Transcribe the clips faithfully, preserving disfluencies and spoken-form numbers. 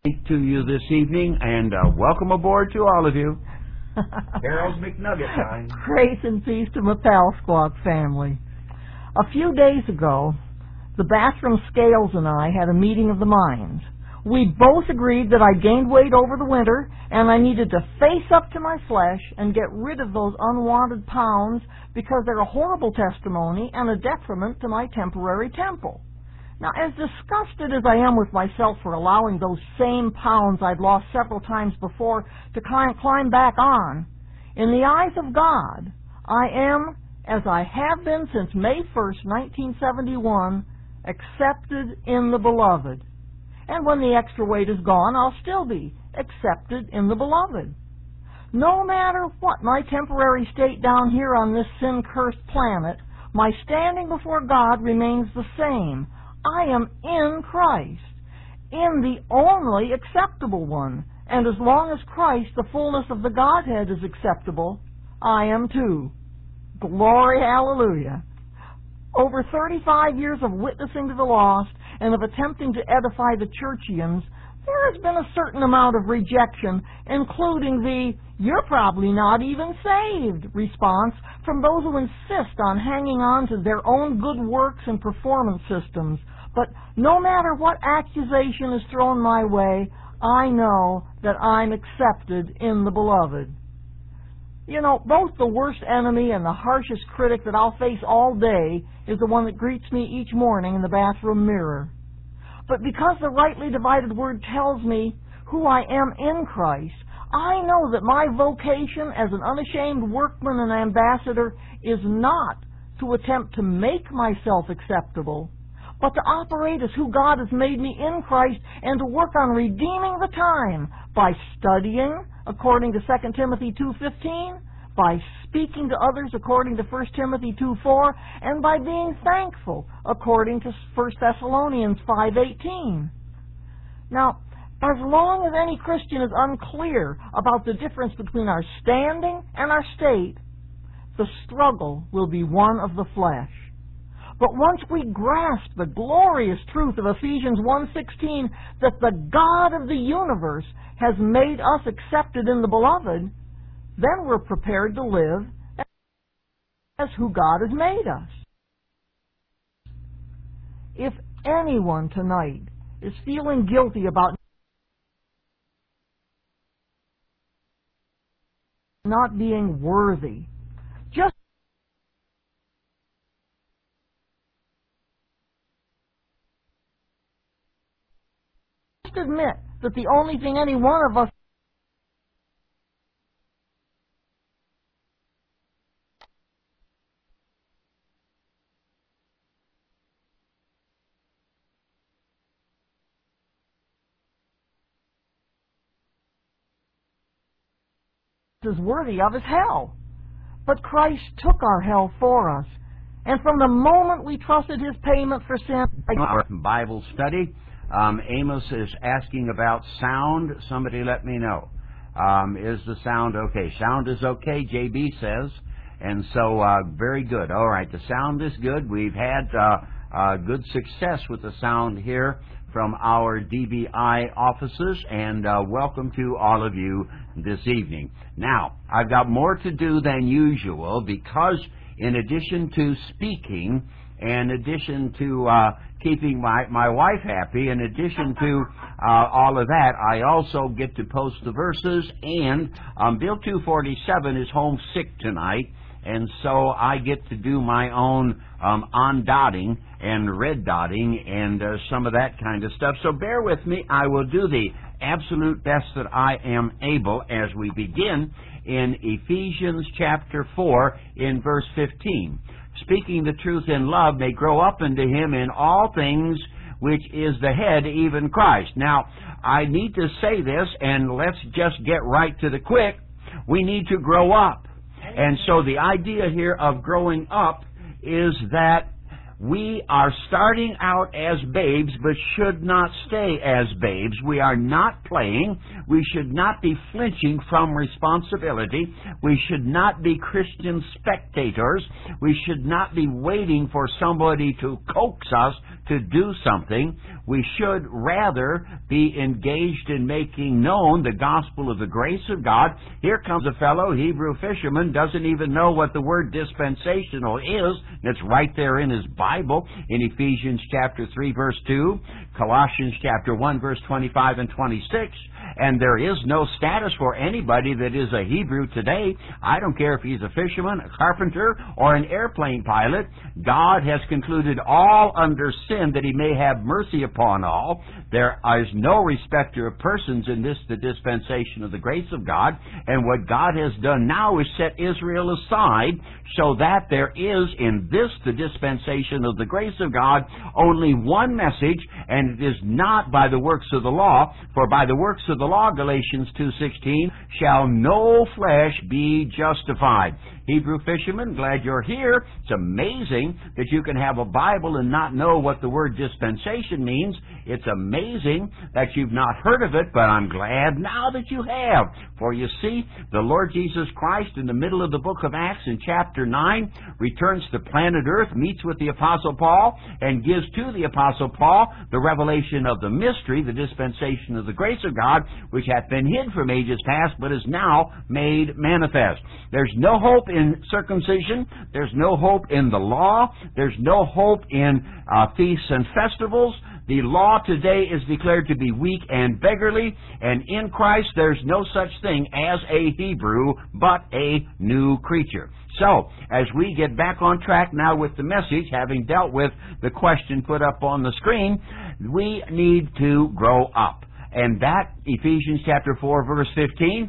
To you this evening, and uh, welcome aboard to all of you. Harold's McNugget time. Grace and peace to my pal Squawk family. A few days ago, the bathroom scales and I had a meeting of the minds. We both agreed that I gained weight over the winter, and I needed to face up to my flesh and get rid of those unwanted pounds because they're a horrible testimony and a detriment to my temporary temple. Now, as disgusted as I am with myself for allowing those same pounds I'd lost several times before to climb, climb back on, in the eyes of God, I am, as I have been since May first, nineteen seventy-one, accepted in the Beloved. And when the extra weight is gone, I'll still be accepted in the Beloved. No matter what my temporary state down here on this sin-cursed planet, my standing before God remains the same. I am in Christ, in the only acceptable one. And as long as Christ, the fullness of the Godhead, is acceptable, I am too. Glory, hallelujah. Over thirty-five years of witnessing to the lost and of attempting to edify the churchians, there has been a certain amount of rejection, including the "you're probably not even saved" response from those who insist on hanging on to their own good works and performance systems. But no matter what accusation is thrown my way, I know that I'm accepted in the Beloved. You know, both the worst enemy and the harshest critic that I'll face all day is the one that greets me each morning in the bathroom mirror. But because the rightly divided word tells me who I am in Christ, I know that my vocation as an unashamed workman and ambassador is not to attempt to make myself acceptable, but to operate as who God has made me in Christ and to work on redeeming the time by studying according to Second Timothy two fifteen, by speaking to others according to First Timothy two four, and by being thankful according to First Thessalonians five eighteen. Now, as long as any Christian is unclear about the difference between our standing and our state, the struggle will be one of the flesh. But once we grasp the glorious truth of Ephesians one sixteen, that the God of the universe has made us accepted in the Beloved, then we're prepared to live as who God has made us. If anyone tonight is feeling guilty about not being worthy, just admit that the only thing any one of us is worthy of is hell. But Christ took our hell for us. And from the moment we trusted His payment for sin... Our Bible study. Um, Amos is asking about sound. Somebody let me know. Um, is the sound okay? Sound is okay, J B says. And so, uh, very good. All right, the sound is good. We've had uh, uh, good success with the sound here from our D B I offices, and uh, welcome to all of you this evening. Now, I've got more to do than usual because in addition to speaking, in addition to uh, keeping my, my wife happy, in addition to uh, all of that, I also get to post the verses, and um, Bill two forty-seven is home sick tonight, and so I get to do my own um, on-dotting and red dotting and uh, some of that kind of stuff. So bear with me. I will do the absolute best that I am able as we begin in Ephesians chapter four in verse fifteen. Speaking the truth in love may grow up into Him in all things, which is the head, even Christ. Now, I need to say this, and let's just get right to the quick. We need to grow up. And so the idea here of growing up is that we are starting out as babes, but should not stay as babes. We are not playing. We should not be flinching from responsibility. We should not be Christian spectators. We should not be waiting for somebody to coax us to do something. We should rather be engaged in making known the gospel of the grace of God. Here comes a fellow, Hebrew fisherman, doesn't even know what the word dispensational is. It's right there in his Bible in Ephesians chapter three, verse two, Colossians chapter one, verse twenty-five and twenty-six. And there is no status for anybody that is a Hebrew today. I don't care if he's a fisherman, a carpenter, or an airplane pilot. God has concluded all under sin that he may have mercy upon all. There is no respecter of persons in this, the dispensation of the grace of God. And what God has done now is set Israel aside so that there is in this, the dispensation of the grace of God, only one message, and it is not by the works of the law. For by the works of the law, Galatians two sixteen, shall no flesh be justified. Hebrew fisherman, glad you're here. It's amazing that you can have a Bible and not know what the word dispensation means. It's amazing that you've not heard of it, but I'm glad now that you have. For you see, the Lord Jesus Christ in the middle of the book of Acts in chapter nine returns to planet Earth, meets with the Apostle Paul, and gives to the Apostle Paul the revelation of the mystery, the dispensation of the grace of God, which hath been hid from ages past, but is now made manifest. There's no hope in circumcision. There's no hope in the law. There's no hope in uh, feasts and festivals. The law today is declared to be weak and beggarly, and in Christ there's no such thing as a Hebrew, but a new creature. So, as we get back on track now with the message, having dealt with the question put up on the screen, we need to grow up. And that, Ephesians chapter four, verse fifteen,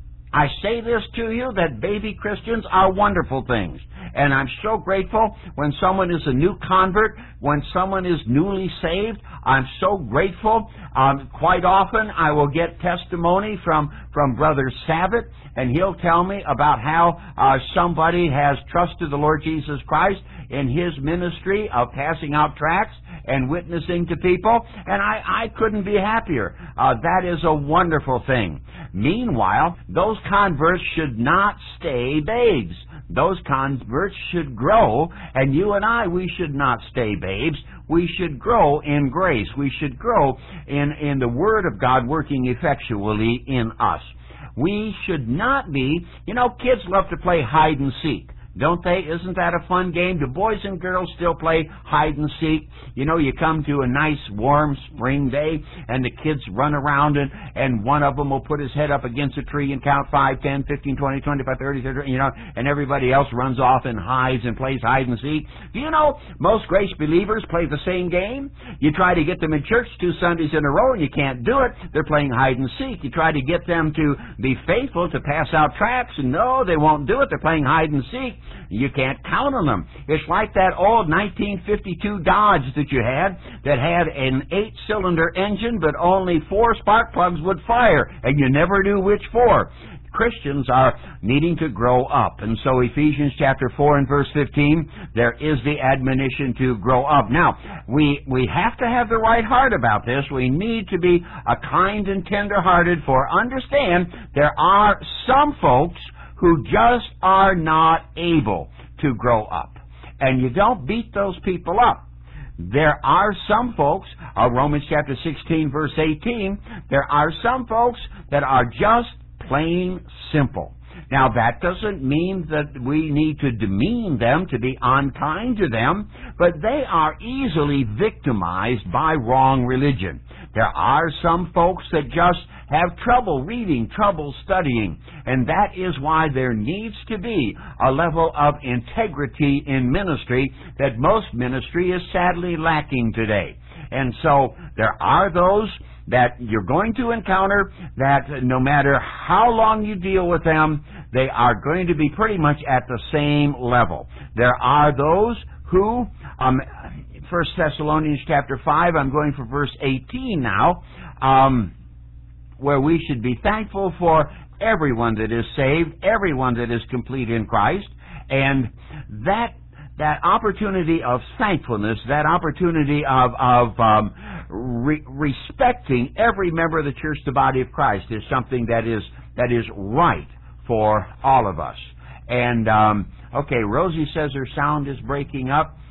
I say this to you, that baby Christians are wonderful things. And I'm so grateful when someone is a new convert, when someone is newly saved. I'm so grateful. Um, quite often I will get testimony from, from Brother Sabat, and he'll tell me about how uh, somebody has trusted the Lord Jesus Christ in his ministry of passing out tracts and witnessing to people, and I, I couldn't be happier. Uh, that is a wonderful thing. Meanwhile, those converts should not stay babes. Those converts should grow, and you and I, we should not stay babes. We should grow in grace. We should grow in, in the Word of God working effectually in us. We should not be, you know, kids love to play hide and seek. Don't they? Isn't that a fun game? Do boys and girls still play hide and seek? You know, you come to a nice warm spring day and the kids run around and, and one of them will put his head up against a tree and count five, ten, fifteen, twenty, twenty-five, thirty, thirty, you know, and everybody else runs off and hides and plays hide and seek. Do you know most grace believers play the same game? You try to get them in church two Sundays in a row and you can't do it. They're playing hide and seek. You try to get them to be faithful, to pass out tracts, and no, they won't do it. They're playing hide and seek. You can't count on them. It's like that old nineteen fifty-two Dodge that you had that had an eight-cylinder engine, but only four spark plugs would fire, and you never knew which four. Christians are needing to grow up. And so Ephesians chapter four and verse fifteen, there is the admonition to grow up. Now, we we have to have the right heart about this. We need to be a kind and tender-hearted, for understand there are some folks who just are not able to grow up. And you don't beat those people up. There are some folks, uh, Romans chapter sixteen, verse eighteen, there are some folks that are just plain simple. Now, that doesn't mean that we need to demean them, to be unkind to them, but they are easily victimized by wrong religion. There are some folks that just have trouble reading, trouble studying, and that is why there needs to be a level of integrity in ministry that most ministry is sadly lacking today. And so there are those that you're going to encounter that no matter how long you deal with them, they are going to be pretty much at the same level. There are those who, um, First Thessalonians chapter five, I'm going for verse eighteen now, um, where we should be thankful for everyone that is saved, everyone that is complete in Christ, and that that opportunity of thankfulness, that opportunity of, of um, re- respecting every member of the church, the body of Christ, is something that is that is right for all of us. And, um, okay, Rosie says her sound is breaking up.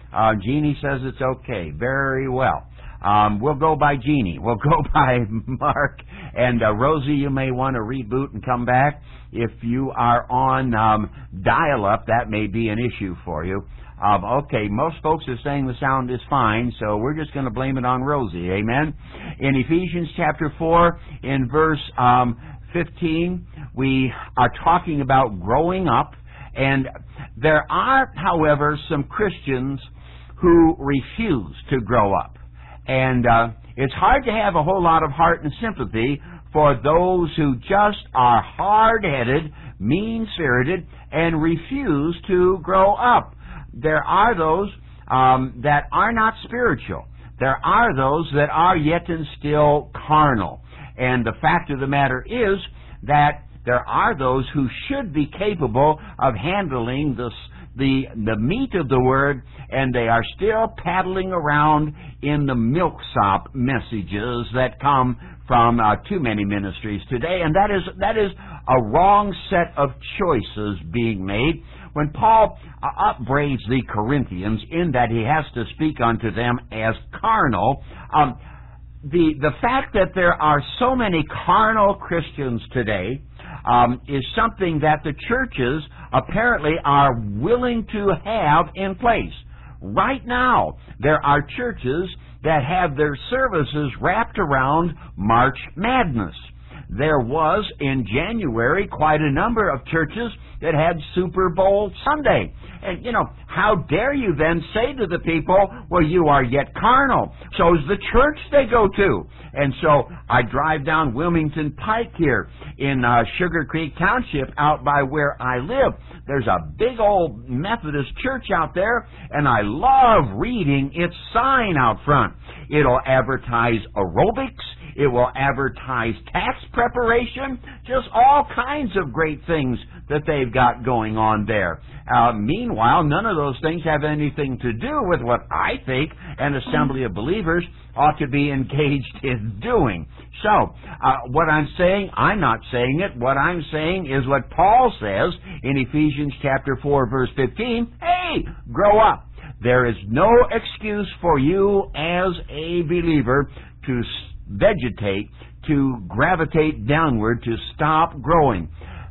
Uh, Jeannie says it's okay. Very well. Um, we'll go by Jeannie. We'll go by Mark. And uh, Rosie, you may want to reboot and come back. If you are on um, dial-up, that may be an issue for you. Um, okay, most folks are saying the sound is fine, so we're just going to blame it on Rosie. Amen? In Ephesians chapter four, in verse um, fifteen, we are talking about growing up. And there are, however, some Christians who refuse to grow up. And uh, it's hard to have a whole lot of heart and sympathy for those who just are hard-headed, mean-spirited, and refuse to grow up. There are those um, that are not spiritual. There are those that are yet and still carnal. And the fact of the matter is that there are those who should be capable of handling this, the the meat of the Word, and they are still paddling around in the milksop messages that come from uh, too many ministries today, and that is that is a wrong set of choices being made. When Paul uh, upbraids the Corinthians in that he has to speak unto them as carnal, um, the the fact that there are so many carnal Christians today Um, is something that the churches apparently are willing to have in place. Right now, there are churches that have their services wrapped around March Madness. There was, in January, quite a number of churches that had Super Bowl Sunday. And, you know, how dare you then say to the people, well, you are yet carnal. So is the church they go to. And so I drive down Wilmington Pike here in uh, Sugar Creek Township out by where I live. There's a big old Methodist church out there, and I love reading its sign out front. It'll advertise aerobics. It will advertise tax preparation, just all kinds of great things that they've got going on there. Uh, meanwhile, none of those things have anything to do with what I think an assembly of believers ought to be engaged in doing. So, uh, what I'm saying, I'm not saying it. What I'm saying is what Paul says in Ephesians chapter four, verse fifteen. Hey, grow up. There is no excuse for you as a believer to vegetate, to gravitate downward, to stop growing.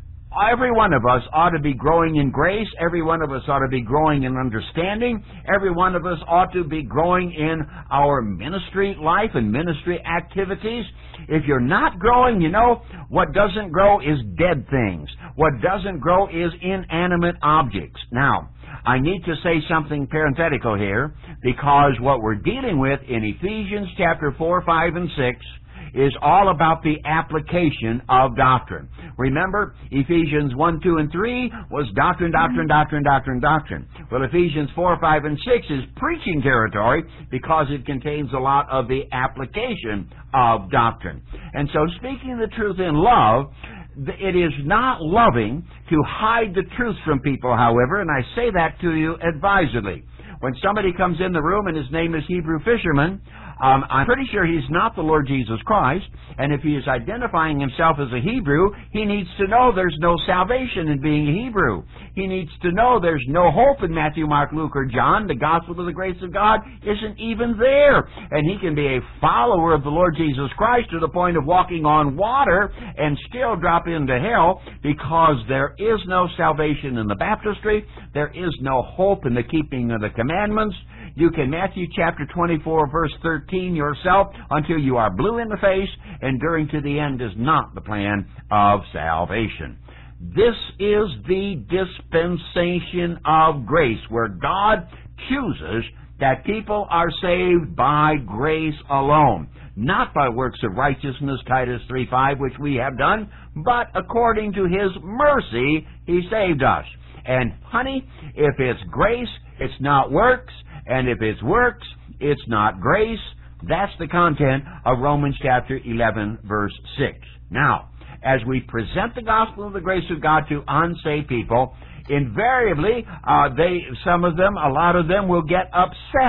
Every one of us ought to be growing in grace. Every one of us ought to be growing in understanding. Every one of us ought to be growing in our ministry life and ministry activities. If you're not growing, you know, what doesn't grow is dead things. What doesn't grow is inanimate objects. Now, I need to say something parenthetical here, because what we're dealing with in Ephesians chapter four, five, and six is all about the application of doctrine. Remember, Ephesians one, two, and three was doctrine, doctrine, doctrine, doctrine, doctrine. Well, Ephesians four, five, and six is preaching territory because it contains a lot of the application of doctrine. And so, speaking the truth in love, it is not loving to hide the truth from people, however, and I say that to you advisedly. When somebody comes in the room and his name is Hebrew Fisherman, um, I'm pretty sure he's not the Lord Jesus Christ, and if he is identifying himself as a Hebrew, he needs to know there's no salvation in being a Hebrew. He needs to know there's no hope in Matthew, Mark, Luke, or John. The gospel of the grace of God isn't even there, and he can be a follower of the Lord Jesus Christ to the point of walking on water and still drop into hell, because there is no salvation in the baptistry. There is no hope in the keeping of the commandments. You can Matthew chapter twenty-four, verse thirteen yourself until you are blue in the face. Enduring to the end is not the plan of salvation. This is the dispensation of grace, where God chooses that people are saved by grace alone, not by works of righteousness, Titus three five, which we have done, but according to His mercy He saved us. And honey, if it's grace, it's not works. And if it's works, it's not grace. That's the content of Romans chapter eleven, verse six. Now, as we present the gospel of the grace of God to unsaved people, invariably, uh, they, some of them, a lot of them will get upset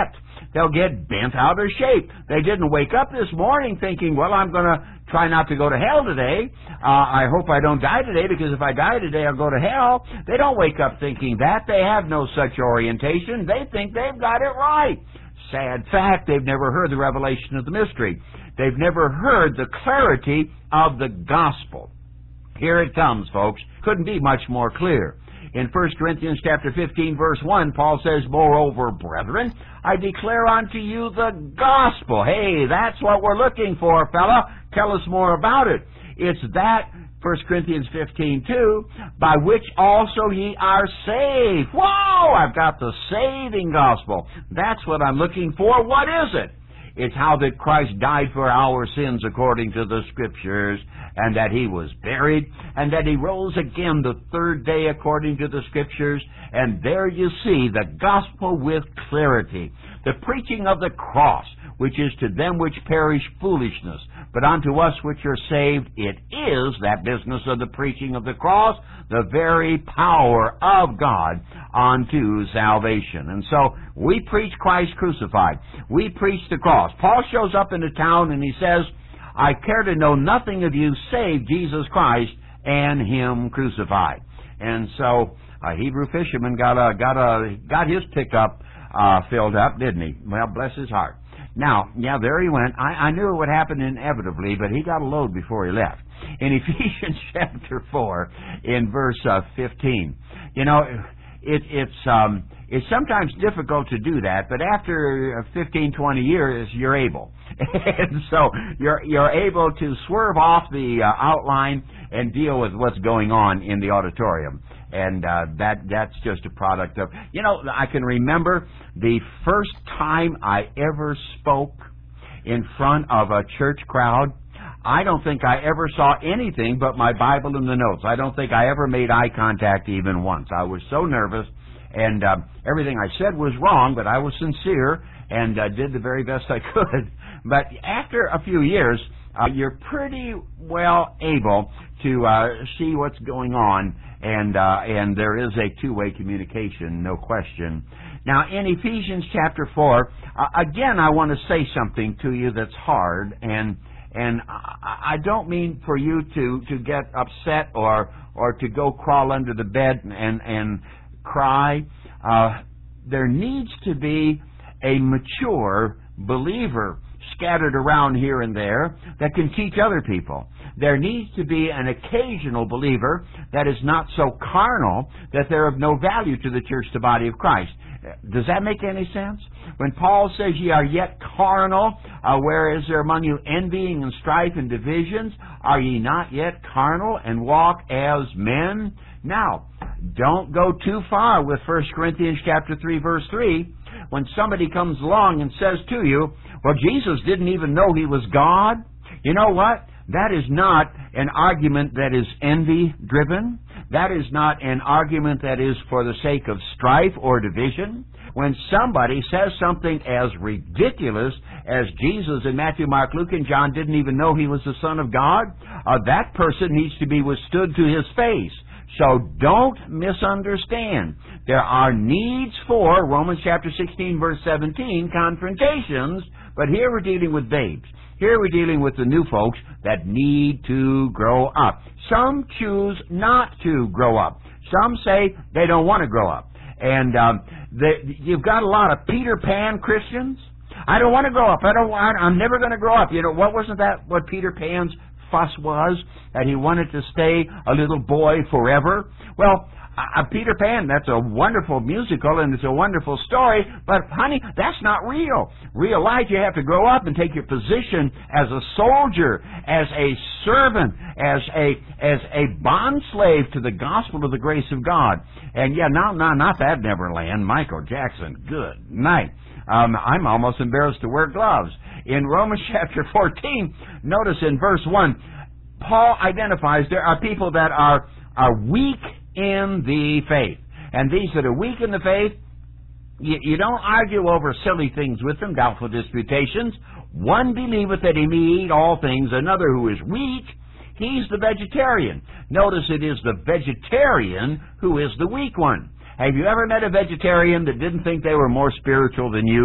they'll get bent out of shape. They didn't wake up this morning thinking, well, I'm going to try not to go to hell today. Uh, I hope I don't die today, because if I die today, I'll go to hell. They don't wake up thinking that. They have no such orientation. They think they've got it right. Sad fact, they've never heard the revelation of the mystery. They've never heard the clarity of the gospel. Here it comes, folks. Couldn't be much more clear. In First Corinthians chapter fifteen, verse one, Paul says, moreover, brethren, I declare unto you the gospel. Hey, that's what we're looking for, fella. Tell us more about it. It's that, First Corinthians fifteen two, by which also ye are saved. Whoa! I've got the saving gospel. That's what I'm looking for. What is it? It's how that Christ died for our sins according to the Scriptures, and that He was buried, and that He rose again the third day according to the Scriptures. And there you see the gospel with clarity. The preaching of the cross, which is to them which perish foolishness, but unto us which are saved, it is that business of the preaching of the cross, the very power of God unto salvation. And so we preach Christ crucified. We preach the cross. Paul shows up in a town and he says, I care to know nothing of you save Jesus Christ and Him crucified. And so a Hebrew fisherman got a got a got his pickup uh, filled up, didn't he? Well, bless his heart. Now, yeah, there he went. I, I knew it would happen inevitably, but he got a load before he left. In Ephesians chapter four, in verse uh, fifteen, you know, it, it's um, it's sometimes difficult to do that, but after fifteen, twenty years, you're able. And so you're you're able to swerve off the uh, outline and deal with what's going on in the auditorium. And uh, that that's just a product of, you know, I can remember the first time I ever spoke in front of a church crowd. I don't think I ever saw anything but my Bible and the notes. I don't think I ever made eye contact even once. I was so nervous, and uh, everything I said was wrong, but I was sincere and uh, did the very best I could. But after a few years, uh, you're pretty well able to uh, see what's going on, and uh, and there is a two-way communication, no question. Now, in Ephesians chapter four, uh, again, I want to say something to you that's hard, and and I, I don't mean for you to, to get upset or or to go crawl under the bed and and cry. Uh, there needs to be a mature believer scattered around here and there that can teach other people. There needs to be an occasional believer that is not so carnal that they're of no value to the church, the body of Christ. Does that make any sense? When Paul says ye are yet carnal, uh, where is there among you envying and strife and divisions? Are ye not yet carnal and walk as men? Now, don't go too far with First Corinthians chapter three, verse three. When somebody comes along and says to you, well, Jesus didn't even know He was God. You know what? That is not an argument that is envy-driven. That is not an argument that is for the sake of strife or division. When somebody says something as ridiculous as Jesus in Matthew, Mark, Luke, and John didn't even know He was the Son of God, uh, that person needs to be withstood to his face. So don't misunderstand. There are needs for, Romans chapter sixteen, verse seventeen, confrontations, but here we're dealing with babes. Here we're dealing with the new folks that need to grow up. Some choose not to grow up. Some say they don't want to grow up. And um, they, you've got a lot of Peter Pan Christians. I don't want to grow up. I don't want, I'm never going to grow up. You know, what wasn't that what Peter Pan's fuss was? That he wanted to stay a little boy forever? Well, Uh, Peter Pan, that's a wonderful musical and it's a wonderful story, but honey, that's not real. Real life, you have to grow up and take your position as a soldier, as a servant, as a as a bondslave to the gospel of the grace of God. And yeah, no, no, not that Neverland. Michael Jackson, good night. Um, I'm almost embarrassed to wear gloves. In Romans chapter fourteen, notice in verse one, Paul identifies there are people that are are weak in the faith. And these that are weak in the faith, you, you don't argue over silly things with them, doubtful disputations. One believeth that he may eat all things, another who is weak, he's the vegetarian. Notice it is the vegetarian who is the weak one. Have you ever met a vegetarian that didn't think they were more spiritual than you?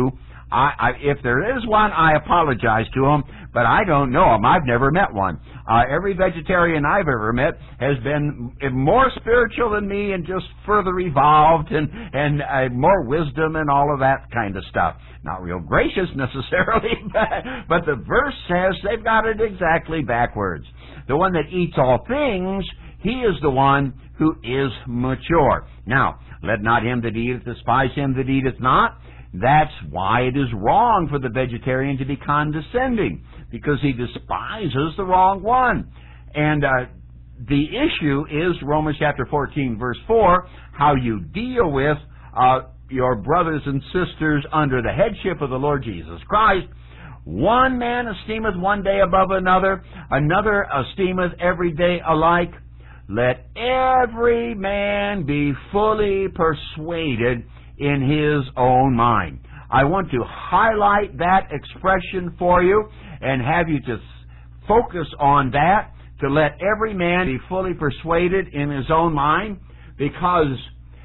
I, I, if there is one, I apologize to them, but I don't know them. I've never met one. Uh, every vegetarian I've ever met has been more spiritual than me and just further evolved and, and uh, more wisdom and all of that kind of stuff. Not real gracious necessarily, but, but the verse says they've got it exactly backwards. The one that eats all things, he is the one who is mature. Now, let not him that eateth despise him that eateth not. That's why it is wrong for the vegetarian to be condescending, because he despises the wrong one. And uh, the issue is Romans chapter fourteen, verse four, how you deal with uh, your brothers and sisters under the headship of the Lord Jesus Christ. One man esteemeth one day above another, another esteemeth every day alike. Let every man be fully persuaded in his own mind. I want to highlight that expression for you and have you to focus on that, to let every man be fully persuaded in his own mind, because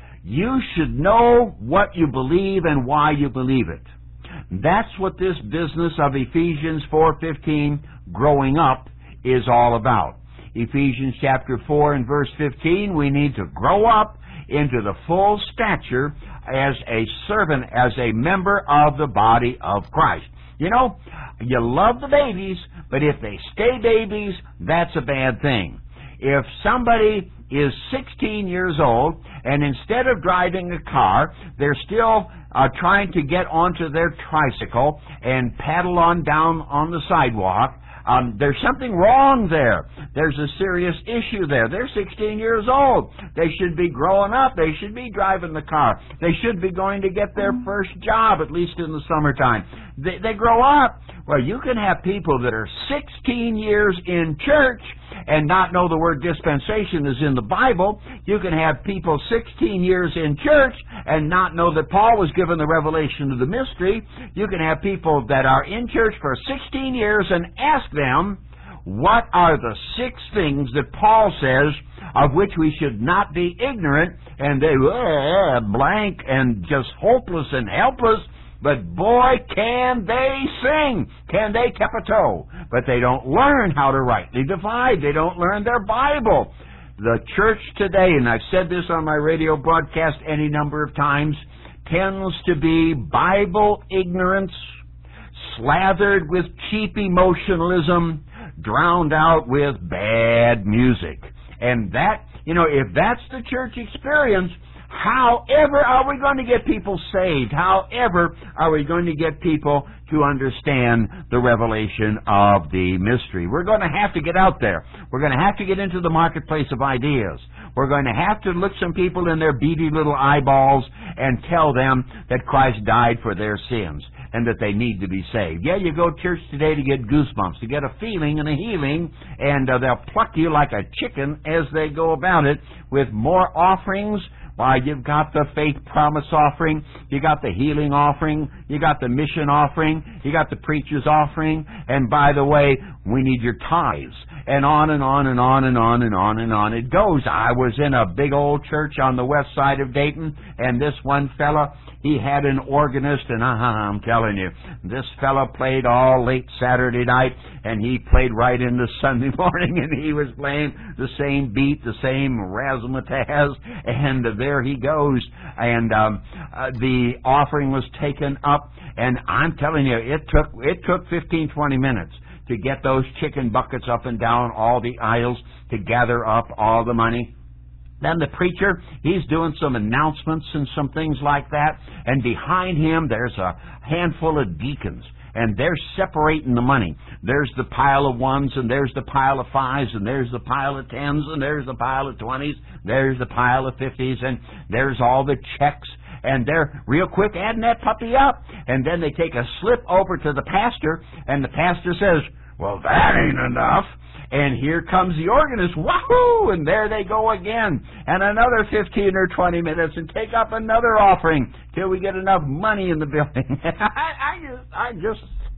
you should know what you believe and why you believe it. That's what this business of Ephesians four fifteen, growing up, is all about. Ephesians chapter four and verse fifteen, we need to grow up into the full stature as a servant, as a member of the body of Christ. You know, you love the babies, but if they stay babies, that's a bad thing. If somebody is sixteen years old, and instead of driving a car, they're still uh, trying to get onto their tricycle and paddle on down on the sidewalk, Um, there's something wrong there. There's a serious issue there. They're sixteen years old. They should be growing up. They should be driving the car. They should be going to get their first job, at least in the summertime. They, they grow up. Well, you can have people that are sixteen years in church and not know the word dispensation is in the Bible. You can have people sixteen years in church and not know that Paul was given the revelation of the mystery. You can have people that are in church for sixteen years and ask them, what are the six things that Paul says of which we should not be ignorant? And they uh, blank and just hopeless and helpless. But boy, can they sing. Can they capitou? But they don't learn how to rightly divide. They don't learn their Bible. The church today, and I've said this on my radio broadcast any number of times, tends to be Bible ignorance, slathered with cheap emotionalism, drowned out with bad music. And that, you know, if that's the church experience, however are we going to get people saved? However are we going to get people to understand the revelation of the mystery? We're going to have to get out there. We're going to have to get into the marketplace of ideas. We're going to have to look some people in their beady little eyeballs and tell them that Christ died for their sins and that they need to be saved. Yeah, you go to church today to get goosebumps, to get a feeling and a healing, and uh, they'll pluck you like a chicken as they go about it with more offerings. Why, you've got the faith promise offering, you got the healing offering, you got the mission offering, you got the preacher's offering, and by the way, we need your tithes. And on and on and on and on and on and on it goes. I was in a big old church on the west side of Dayton, and this one fella, he had an organist, and uh, I'm telling you, this fella played all late Saturday night, and he played right into Sunday morning, and he was playing the same beat, the same razzmatazz, and there he goes. And um, uh, the offering was taken up, and I'm telling you, it took it took fifteen, twenty minutes to get those chicken buckets up and down all the aisles to gather up all the money. Then the preacher, he's doing some announcements and some things like that, and behind him there's a handful of deacons, and they're separating the money. There's the pile of ones, and there's the pile of fives, and there's the pile of tens, and there's the pile of twenties, there's the pile of fifties, and there's all the checks, and they're real quick adding that puppy up. And then they take a slip over to the pastor, and the pastor says, well, that ain't enough. And here comes the organist, wahoo! And there they go again. And another fifteen or twenty minutes and take up another offering till we get enough money in the building. I, I just, I just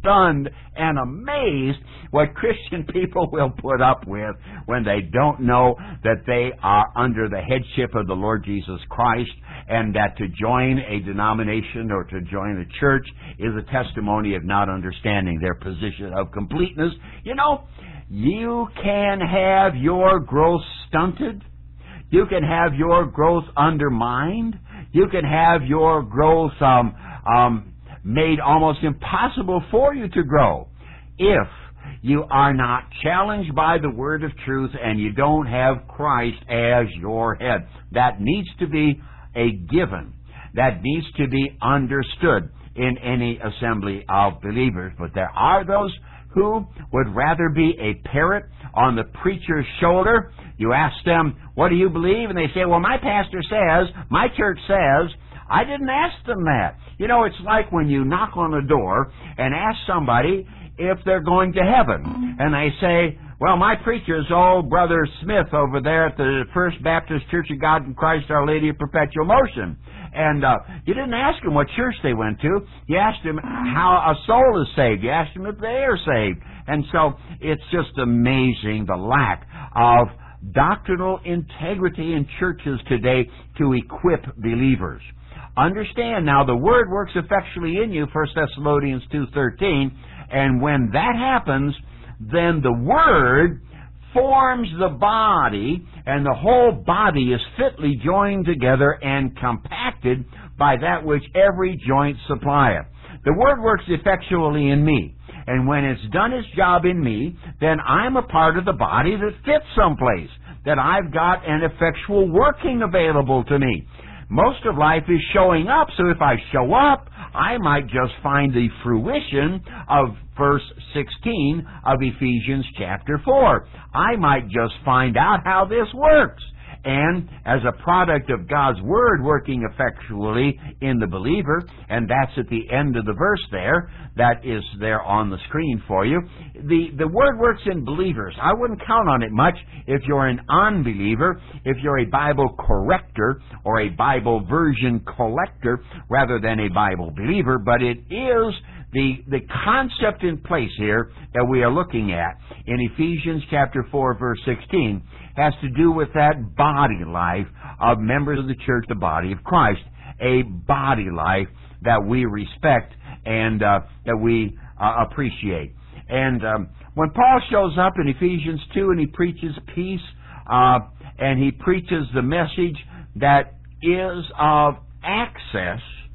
stunned and amazed what Christian people will put up with when they don't know that they are under the headship of the Lord Jesus Christ, and that to join a denomination or to join a church is a testimony of not understanding their position of completeness. You know, you can have your growth stunted. You can have your growth undermined. You can have your growth um, um, made almost impossible for you to grow if you are not challenged by the word of truth and you don't have Christ as your head. That needs to be a given. That needs to be understood in any assembly of believers. But there are those who would rather be a parrot on the preacher's shoulder. You ask them, what do you believe? And they say, well, my pastor says, my church says. I didn't ask them that. You know, it's like when you knock on a door and ask somebody if they're going to heaven. And they say, well, my preacher's old Brother Smith over there at the First Baptist Church of God in Christ Our Lady of Perpetual Motion. And uh, you didn't ask them what church they went to. You asked them how a soul is saved. You asked them if they are saved. And so it's just amazing the lack of doctrinal integrity in churches today to equip believers. Understand now, the Word works effectually in you, First Thessalonians two thirteen, and when that happens, then the Word forms the body, and the whole body is fitly joined together and compacted by that which every joint supplieth. The Word works effectually in me, and when it's done its job in me, then I'm a part of the body that fits someplace, that I've got an effectual working available to me. Most of life is showing up, so if I show up, I might just find the fruition of verse sixteen of Ephesians chapter four. I might just find out how this works. And as a product of God's Word working effectually in the believer, and that's at the end of the verse there, that is there on the screen for you, the, the Word works in believers. I wouldn't count on it much if you're an unbeliever, if you're a Bible corrector or a Bible version collector rather than a Bible believer, but it is the, the concept in place here that we are looking at in Ephesians chapter four, verse sixteen, has to do with that body life of members of the church, the body of Christ, a body life that we respect and uh, that we uh, appreciate. And um, when Paul shows up in Ephesians two and he preaches peace, uh, and he preaches the message that is of access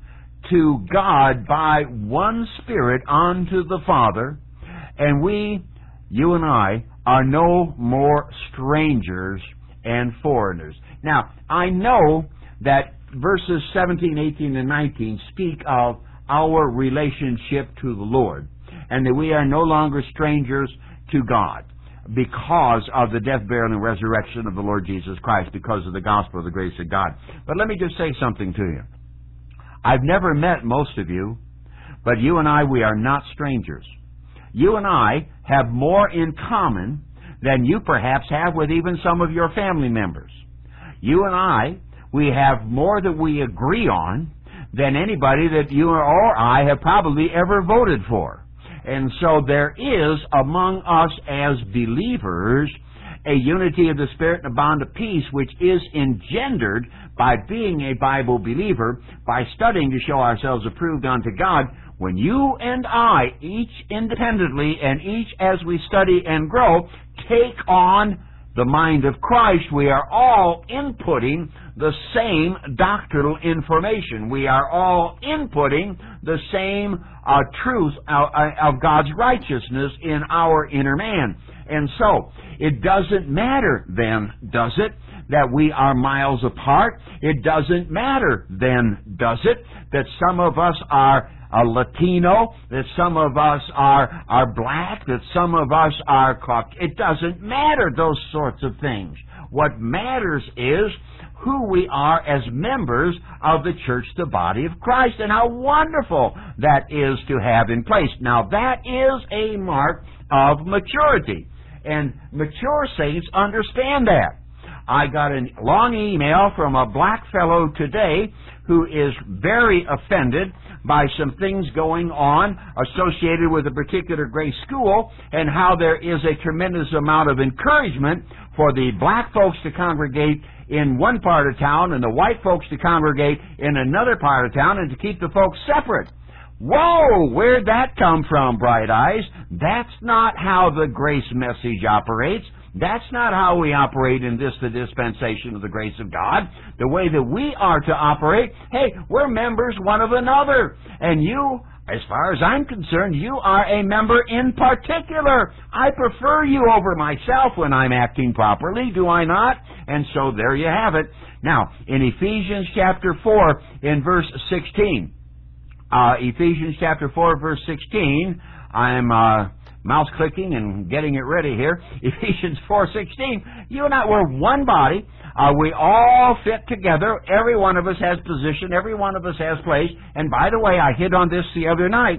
to God by one Spirit unto the Father, and we, you and I, are no more strangers and foreigners. Now, I know that verses seventeen, eighteen, and nineteen speak of our relationship to the Lord, and that we are no longer strangers to God because of the death, burial, and resurrection of the Lord Jesus Christ, because of the gospel of the grace of God. But let me just say something to you. I've never met most of you, but you and I, we are not strangers. You and I have more in common than you perhaps have with even some of your family members. You and I, we have more that we agree on than anybody that you or I have probably ever voted for. And so there is among us as believers a unity of the Spirit and a bond of peace, which is engendered by being a Bible believer, by studying to show ourselves approved unto God. When you and I, each independently and each as we study and grow, take on the mind of Christ, we are all inputting the same doctrinal information. We are all inputting the same uh, truth of, of God's righteousness in our inner man. And so, it doesn't matter then, does it, that we are miles apart? It doesn't matter then, does it, that some of us are a Latino, that some of us are, are black, that some of us are Caucasian. It doesn't matter, those sorts of things. What matters is who we are as members of the church, the body of Christ, and how wonderful that is to have in place. Now, that is a mark of maturity, and mature saints understand that. I got a long email from a black fellow today who is very offended by some things going on associated with a particular grace school, and how there is a tremendous amount of encouragement for the black folks to congregate in one part of town and the white folks to congregate in another part of town, and to keep the folks separate. Whoa, where'd that come from, Bright Eyes? That's not how the grace message operates. That's not how we operate in this, the dispensation of the grace of God. The way that we are to operate, hey, we're members one of another. And you, as far as I'm concerned, you are a member in particular. I prefer you over myself when I'm acting properly, do I not? And so there you have it. Now, in Ephesians chapter four, in verse sixteen, Uh, Ephesians chapter four, verse sixteen. I'm uh, mouse clicking and getting it ready here. Ephesians four sixteen. You and I, we're one body. Uh, we all fit together. Every one of us has position. Every one of us has place. And by the way, I hit on this the other night.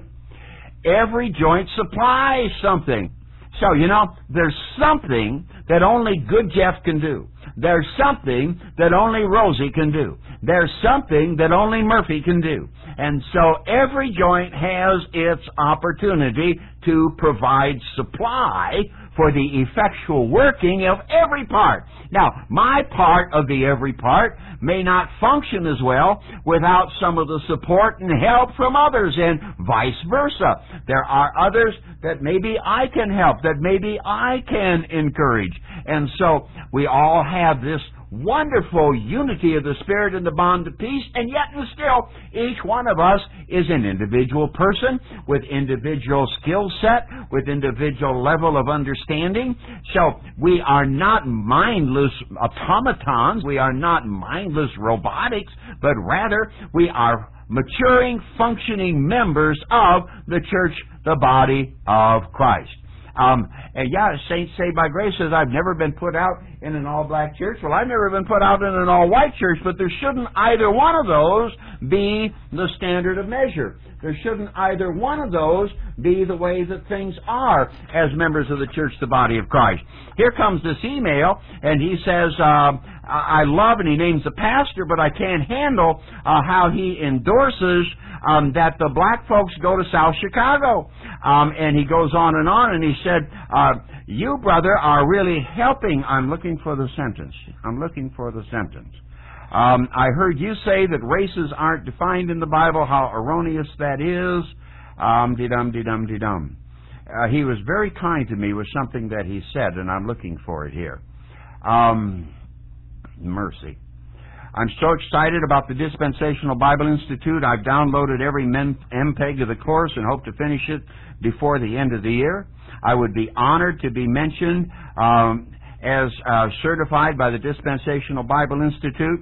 Every joint supplies something. So, you know, there's something that only good Jeff can do. There's something that only Rosie can do. There's something that only Murphy can do. And so every joint has its opportunity to provide supply for the effectual working of every part. Now, my part of the every part may not function as well without some of the support and help from others, and vice versa. There are others that maybe I can help, that maybe I can encourage. And so we all have this wonderful unity of the Spirit and the bond of peace, and yet and still, each one of us is an individual person with individual skill set, with individual level of understanding. So we are not mindless automatons, we are not mindless robotics, but rather we are maturing, functioning members of the church, the body of Christ. Um, and yeah, Saints Saved by Grace says, I've never been put out in an all-black church. Well, I've never been put out in an all-white church, but there shouldn't either one of those be the standard of measure. There shouldn't either one of those be the way that things are as members of the church, the body of Christ. Here comes this email, and he says, uh, I love, and he names the pastor, but I can't handle uh, how he endorses um, that the black folks go to South Chicago. Um, and he goes on and on, and he said, uh, you, brother, are really helping. I'm looking for the sentence. I'm looking for the sentence. Um, I heard you say that races aren't defined in the Bible, how erroneous that is. Um, de-dum, de-dum, de-dum. Uh, he was very kind to me with something that he said, and I'm looking for it here. Um, mercy. I'm so excited about the Dispensational Bible Institute. I've downloaded every M P E G of the course and hope to finish it before the end of the year. I would be honored to be mentioned um, as uh, certified by the Dispensational Bible Institute.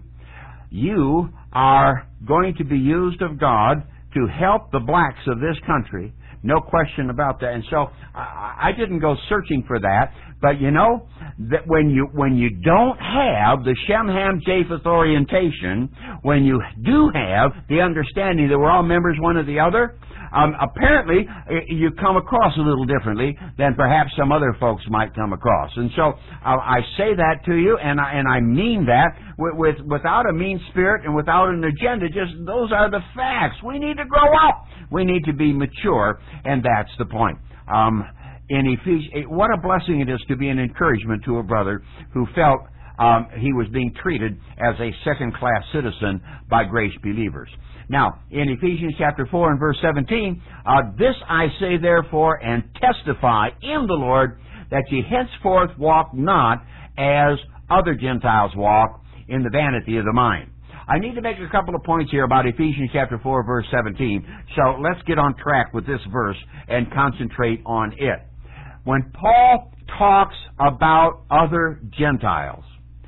You are going to be used of God to help the blacks of this country. No question about that. And so I, I didn't go searching for that. But you know that when you when you don't have the Shem Ham Japheth orientation, when you do have the understanding that we're all members one of the other, um, apparently you come across a little differently than perhaps some other folks might come across. And so uh, I say that to you, and I, and I mean that with, with without a mean spirit and without an agenda. Just those are the facts. We need to grow up. We need to be mature, and that's the point. Um, In Ephesians, what a blessing it is to be an encouragement to a brother who felt um, he was being treated as a second-class citizen by grace believers. Now, in Ephesians chapter four and verse seventeen, uh, this I say therefore and testify in the Lord that ye henceforth walk not as other Gentiles walk in the vanity of the mind. I need to make a couple of points here about Ephesians chapter four, verse seventeen. So let's get on track with this verse and concentrate on it. When Paul talks about other Gentiles,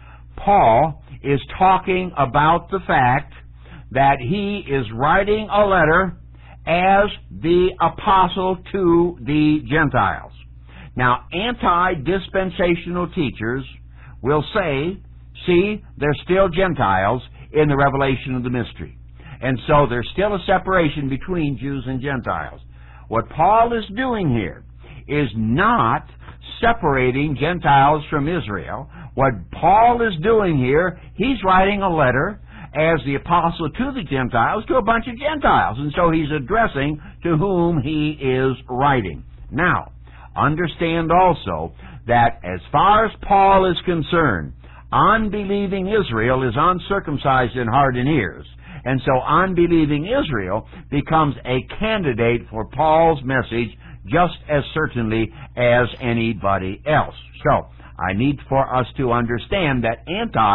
Paul is talking about the fact that he is writing a letter as the apostle to the Gentiles. Now, anti-dispensational teachers will say, see, they're still Gentiles in the revelation of the mystery. And so there's still a separation between Jews and Gentiles. What Paul is doing here is not separating Gentiles from Israel. What Paul is doing here, he's writing a letter, as the apostle to the Gentiles, to a bunch of Gentiles. And so he's addressing to whom he is writing. Now, understand also that as far as Paul is concerned, unbelieving Israel is uncircumcised in heart and ears. And so unbelieving Israel becomes a candidate for Paul's message just as certainly as anybody else. So, I need for us to understand that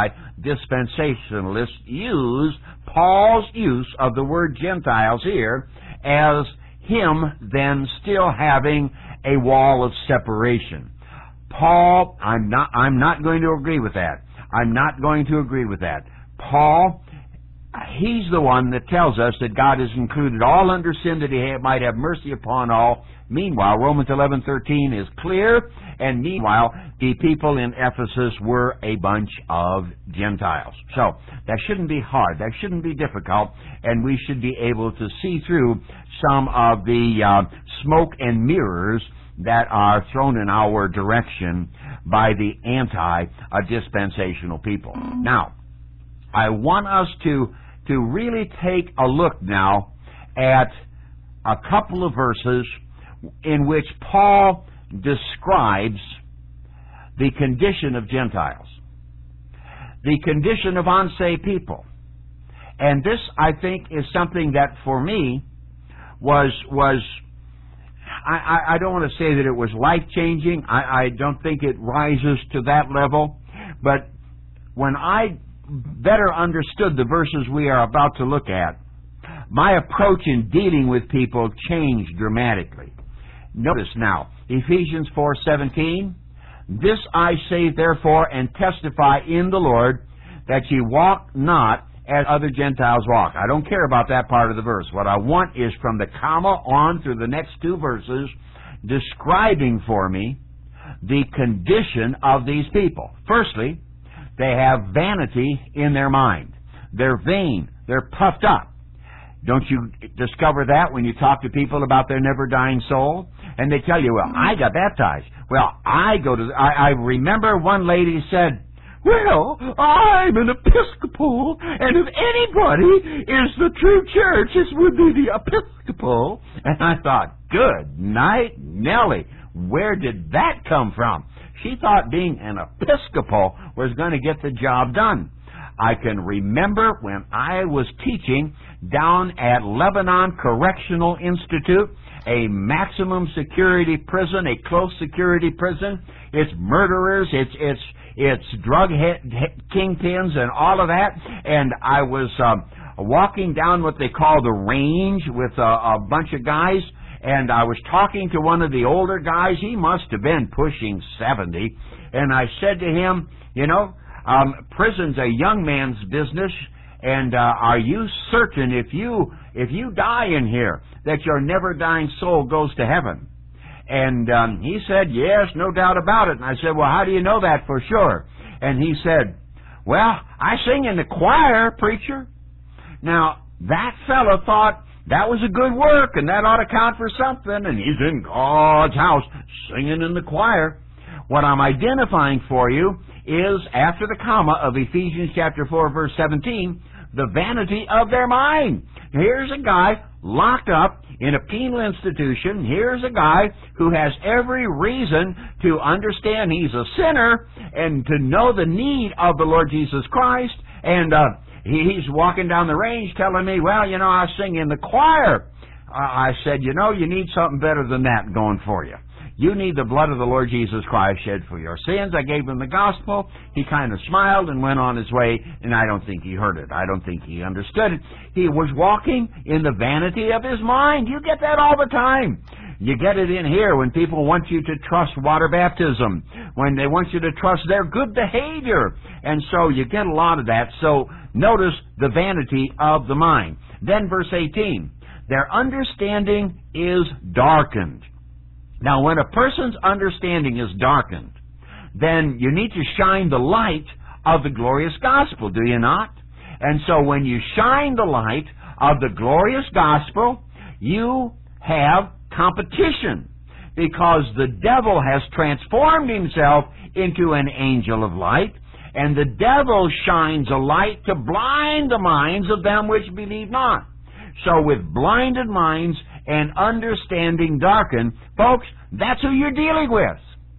anti-dispensationalists use Paul's use of the word Gentiles here as him then still having a wall of separation. Paul, I'm not, I'm not going to agree with that. I'm not going to agree with that. Paul, he's the one that tells us that God has included all under sin that he might have mercy upon all. Meanwhile, Romans eleven thirteen is clear, and meanwhile, the people in Ephesus were a bunch of Gentiles. So, that shouldn't be hard, that shouldn't be difficult, and we should be able to see through some of the uh, smoke and mirrors that are thrown in our direction by the anti-dispensational people. Now, I want us to, to really take a look now at a couple of verses in which Paul describes the condition of Gentiles, the condition of unsaved people. And this, I think, is something that for me was, was I, I, I don't want to say that it was life-changing. I, I don't think it rises to that level. But when I better understood the verses we are about to look at, my approach in dealing with people changed dramatically. Notice now, Ephesians four seventeen, this I say therefore and testify in the Lord, that ye walk not as other Gentiles walk. I don't care about that part of the verse. What I want is from the comma on through the next two verses, describing for me the condition of these people. Firstly, they have vanity in their mind. They're vain. They're puffed up. Don't you discover that when you talk to people about their never-dying soul? And they tell you, well, I got baptized. Well, I go to... The, I, I remember one lady said, well, I'm an Episcopal, and if anybody is the true church, it would be the Episcopal. And I thought, good night, Nellie. Where did that come from? She thought being an Episcopal was going to get the job done. I can remember when I was teaching down at Lebanon Correctional Institute, a maximum security prison, a close security prison. It's murderers, it's it's it's drug he- he- kingpins and all of that. And I was um, walking down what they call the range with a, a bunch of guys, and I was talking to one of the older guys. He must have been pushing seventy. And I said to him, you know, um, prison's a young man's business. And uh, are you certain if you if you die in here that your never-dying soul goes to heaven? And um, he said, yes, no doubt about it. And I said, well, how do you know that for sure? And he said, well, I sing in the choir, preacher. Now, that fellow thought that was a good work and that ought to count for something. And he's in God's house singing in the choir. What I'm identifying for you is, after the comma of Ephesians chapter four, verse seventeen, the vanity of their mind. Here's a guy locked up in a penal institution. Here's a guy who has every reason to understand he's a sinner and to know the need of the Lord Jesus Christ. And uh, he's walking down the range telling me, well, you know, I sing in the choir. Uh, I said, you know, you need something better than that going for you. You need the blood of the Lord Jesus Christ shed for your sins. I gave him the gospel. He kind of smiled and went on his way, and I don't think he heard it. I don't think he understood it. He was walking in the vanity of his mind. You get that all the time. You get it in here when people want you to trust water baptism, when they want you to trust their good behavior. And so you get a lot of that. So notice the vanity of the mind. Then verse eighteen, their understanding is darkened. Now, when a person's understanding is darkened, then you need to shine the light of the glorious gospel, do you not? And so when you shine the light of the glorious gospel, you have competition, because the devil has transformed himself into an angel of light, And the devil shines a light to blind the minds of them which believe not. So with blinded minds and understanding darkened, folks, that's who you're dealing with.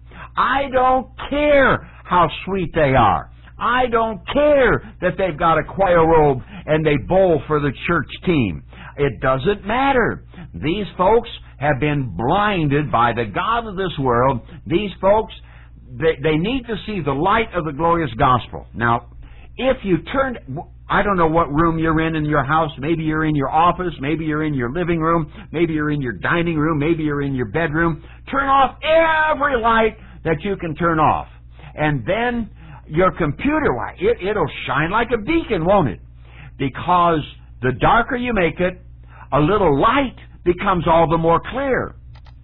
I don't care how sweet they are. I don't care that they've got a choir robe and they bowl for the church team. It doesn't matter. These folks have been blinded by the god of this world. These folks, they, they need to see the light of the glorious gospel. Now, if you turn, I don't know what room you're in in your house. Maybe you're in your office. Maybe you're in your living room. Maybe you're in your dining room. Maybe you're in your bedroom. Turn off every light that you can turn off. And then your computer, it, it'll shine like a beacon, won't it? Because the darker you make it, a little light becomes all the more clear.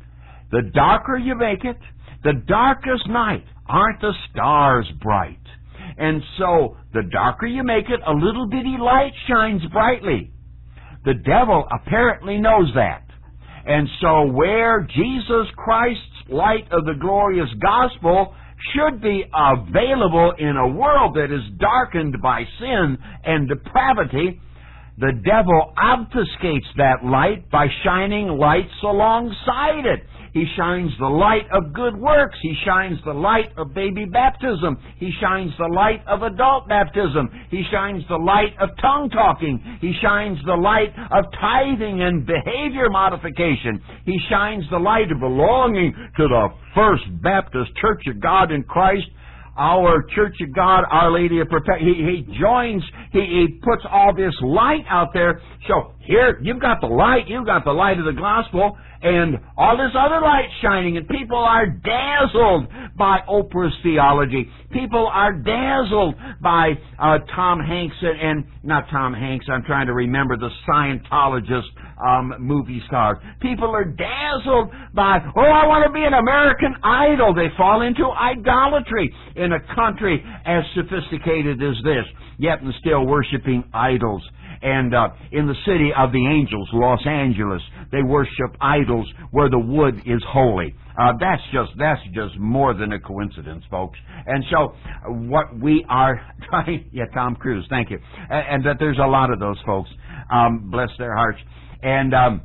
The darker you make it, the darkest night, aren't the stars bright? And so, the darker you make it, a little bitty light shines brightly. The devil apparently knows that. And so, where Jesus Christ's light of the glorious gospel should be available in a world that is darkened by sin and depravity, the devil obfuscates that light by shining lights alongside it. He shines the light of good works. He shines the light of baby baptism. He shines the light of adult baptism. He shines the light of tongue talking. He shines the light of tithing and behavior modification. He shines the light of belonging to the First Baptist Church of God in Christ. Our Church of God, Our Lady of Perpetual. He, he joins, he, he puts all this light out there. So here, you've got the light, you've got the light of the gospel, and all this other light shining, and people are dazzled by Oprah's theology. People are dazzled by uh, Tom Hanks and, and, not Tom Hanks, I'm trying to remember the Scientologist um, movie stars. People are dazzled by, oh, I want to be an American Idol. They fall into idolatry in a country as sophisticated as this, yet and still worshiping idols. And uh, in the city of the angels, Los Angeles, they worship idols where the wood is holy. Uh, that's just that's just more than a coincidence, folks. And so, uh, what we are trying, yeah, Tom Cruise, thank you, and, and that there's a lot of those folks. Um, bless their hearts. And um,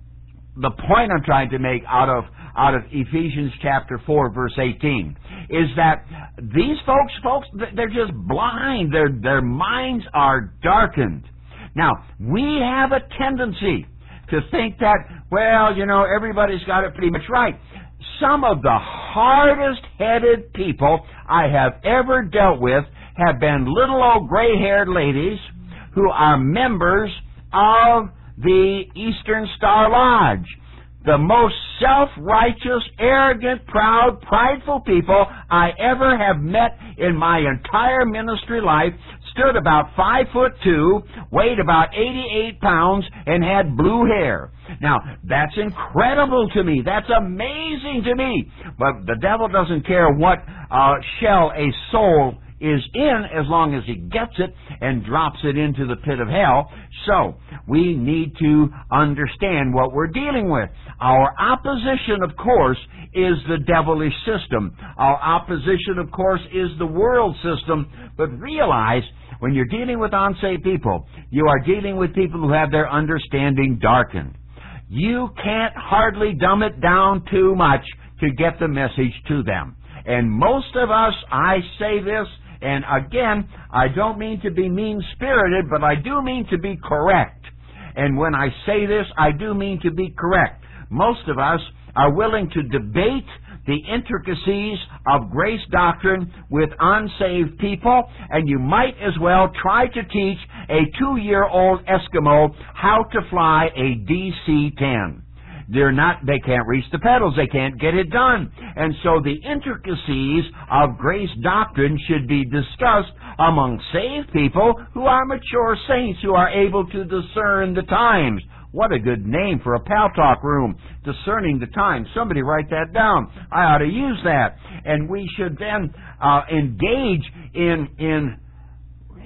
the point I'm trying to make out of out of Ephesians chapter four, verse eighteen, is that these folks, folks, they're just blind. Their their minds are darkened. Now, we have a tendency to think that, well, you know, everybody's got it pretty much right. Some of the hardest-headed people I have ever dealt with have been little old gray-haired ladies who are members of the Eastern Star Lodge. The most self-righteous, arrogant, proud, prideful people I ever have met in my entire ministry life stood about five foot two, weighed about eighty-eight pounds, and had blue hair. Now, that's incredible to me. That's amazing to me. But the devil doesn't care what uh, shell a soul is in as long as he gets it and drops it into the pit of hell. So, we need to understand what we're dealing with. Our opposition, of course, is the devilish system. Our opposition, of course, is the world system. But realize, when you're dealing with unsaved people, you are dealing with people who have their understanding darkened. You can't hardly dumb it down too much to get the message to them. And most of us, I say this, and again, I don't mean to be mean-spirited, but I do mean to be correct. And when I say this, I do mean to be correct. Most of us are willing to debate the intricacies of grace doctrine with unsaved people, and you might as well try to teach a two-year-old Eskimo how to fly a D C ten. They're not, they can't reach the pedals, they can't get it done. And so the intricacies of grace doctrine should be discussed among saved people who are mature saints, who are able to discern the times. What a good name for a pal talk room, discerning the times. Somebody write that down. I ought to use that. And we should then uh, engage in in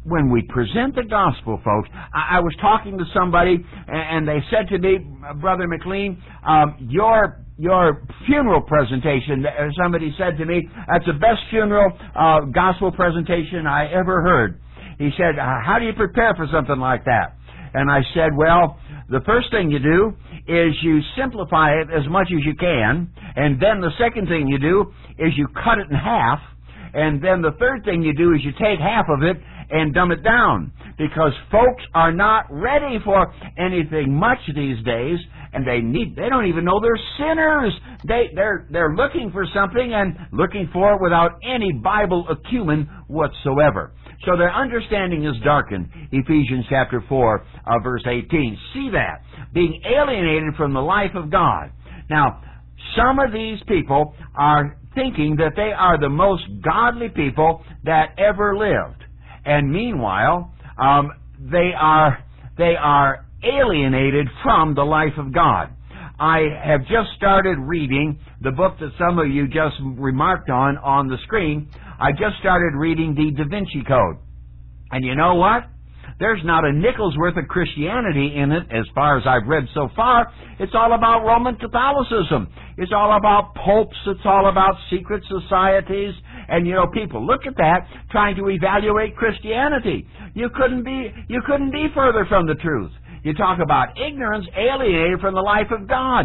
when we present the gospel, folks, I, I was talking to somebody, and, and they said to me, Brother McLean, um, your your funeral presentation, somebody said to me, that's the best funeral uh, gospel presentation I ever heard. He said, how do you prepare for something like that? And I said, well, the first thing you do is you simplify it as much as you can, and then the second thing you do is you cut it in half, and then the third thing you do is you take half of it and dumb it down, because folks are not ready for anything much these days, and they need they don't even know they're sinners. They they're they're looking for something and looking for it without any Bible acumen whatsoever. So their understanding is darkened. Ephesians chapter four, uh, verse eighteen. See that, being alienated from the life of God. Now, some of these people are thinking that they are the most godly people that ever lived, and meanwhile, um, they are they are alienated from the life of God. I have just started reading the book that some of you just remarked on on the screen. I just started reading the Da Vinci Code. And you know what? There's not a nickel's worth of Christianity in it as far as I've read so far. It's all about Roman Catholicism. It's all about popes. It's all about secret societies. And, you know, people look at that trying to evaluate Christianity. You couldn't be, you couldn't be further from the truth. You talk about ignorance alienated from the life of God.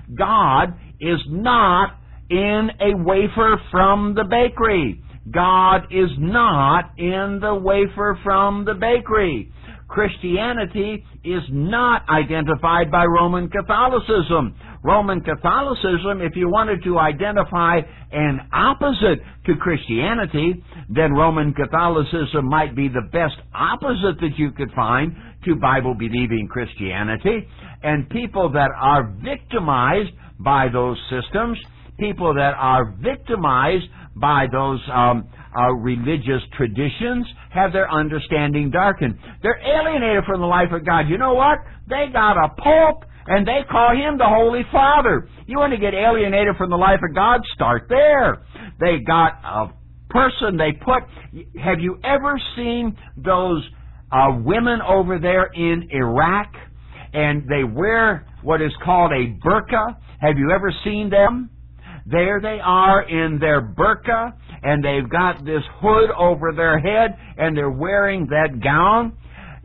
God is not in a wafer from the bakery. God is not in the wafer from the bakery. Christianity is not identified by Roman Catholicism. Roman Catholicism, if you wanted to identify an opposite to Christianity, then Roman Catholicism might be the best opposite that you could find to Bible-believing Christianity. And people that are victimized by those systems, people that are victimized by those um, uh, religious traditions, have their understanding darkened. They're alienated from the life of God. You know what? They got a pope, and they call him the Holy Father. You want to get alienated from the life of God? Start there. They got a person they put... Have you ever seen those uh, women over there in Iraq? And they wear what is called a burqa. Have you ever seen them? There they are in their burqa, and they've got this hood over their head, and they're wearing that gown.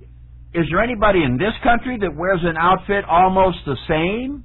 Is there anybody in this country that wears an outfit almost the same?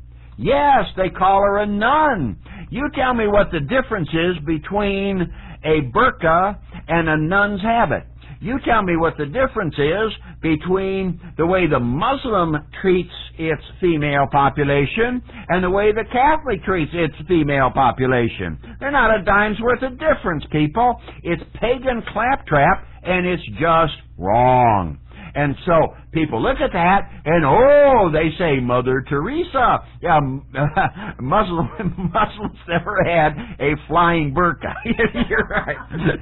Yes, they call her a nun. You tell me what the difference is between a burqa and a nun's habit. You tell me what the difference is between the way the Muslim treats its female population and the way the Catholic treats its female population. They're not a dime's worth of difference, people. It's pagan claptrap, and it's just wrong. And so people look at that, and oh, they say Mother Teresa. Yeah, Muslim, Muslims never had a flying burqa. You're right.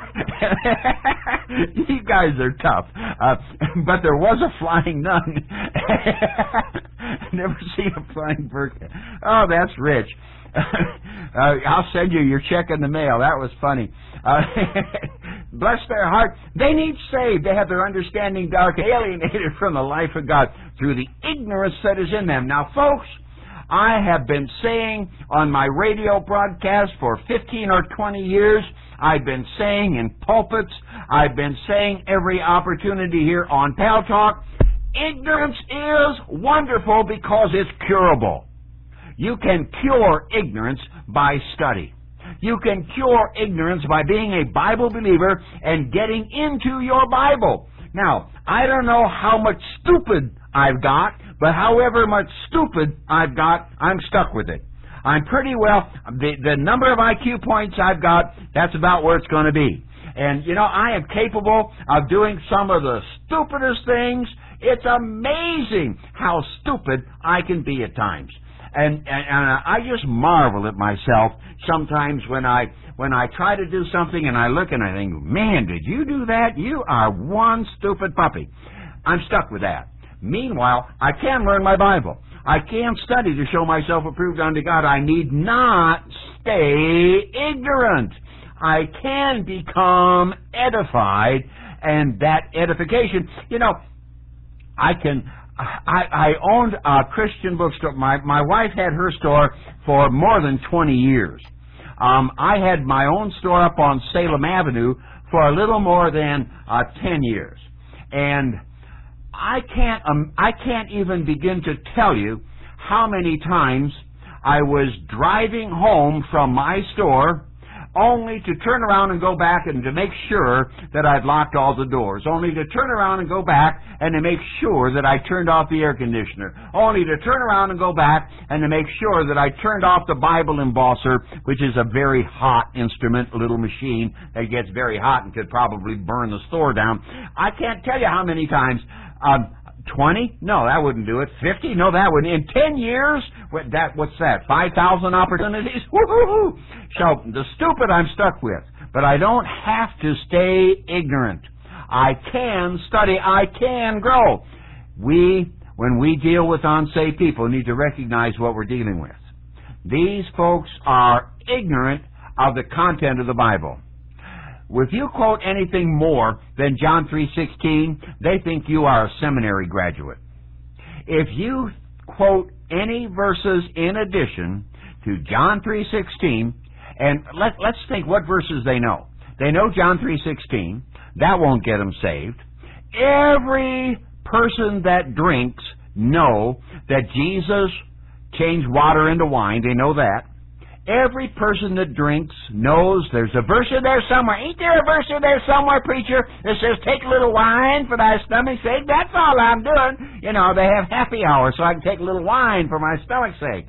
You guys are tough. Uh, but there was a flying nun. Never seen a flying burqa. Oh, that's rich. uh, I'll send you your check in the mail. That was funny. Uh, bless their heart. They need saved. They have their understanding dark, alienated from the life of God through the ignorance that is in them. Now, folks, I have been saying on my radio broadcast for fifteen or twenty years, I've been saying in pulpits, I've been saying every opportunity here on Pal Talk, ignorance is wonderful because it's curable. You can cure ignorance by study. You can cure ignorance by being a Bible believer and getting into your Bible. Now, I don't know how much stupid I've got, but however much stupid I've got, I'm stuck with it. I'm pretty well, the, the number of I Q points I've got, that's about where it's going to be. And, you know, I am capable of doing some of the stupidest things. It's amazing how stupid I can be at times. And, and, and I just marvel at myself sometimes when I when I try to do something and I look and I think, man, did you do that? You are one stupid puppy. I'm stuck with that. Meanwhile, I can learn my Bible. I can study to show myself approved unto God. I need not stay ignorant. I can become edified and that edification. You know, I can... I, I owned a Christian bookstore. My, my wife had her store for more than twenty years. Um, I had my own store up on Salem Avenue for a little more than uh, ten years. And I can't, um, I can't even begin to tell you how many times I was driving home from my store only to turn around and go back and to make sure that I'd locked all the doors, only to turn around and go back and to make sure that I turned off the air conditioner, only to turn around and go back and to make sure that I turned off the Bible embosser, which is a very hot instrument, a little machine that gets very hot and could probably burn the store down. I can't tell you how many times. Um, Twenty? No, that wouldn't do it. Fifty? No, that wouldn't. In ten years, what that? What's that? Five thousand opportunities? Woo-hoo-hoo! So the stupid I'm stuck with, but I don't have to stay ignorant. I can study. I can grow. We, when we deal with unsaved people, need to recognize what we're dealing with. These folks are ignorant of the content of the Bible. If you quote anything more than John three sixteen, they think you are a seminary graduate. If you quote any verses in addition to John three sixteen, and let, let's think what verses they know. They know John three sixteen. That won't get them saved. Every person that drinks know that Jesus changed water into wine. They know that. Every person that drinks knows there's a verse in there somewhere. Ain't there a verse in there somewhere, preacher, that says, take a little wine for thy stomach's sake? That's all I'm doing. You know, they have happy hour, so I can take a little wine for my stomach's sake.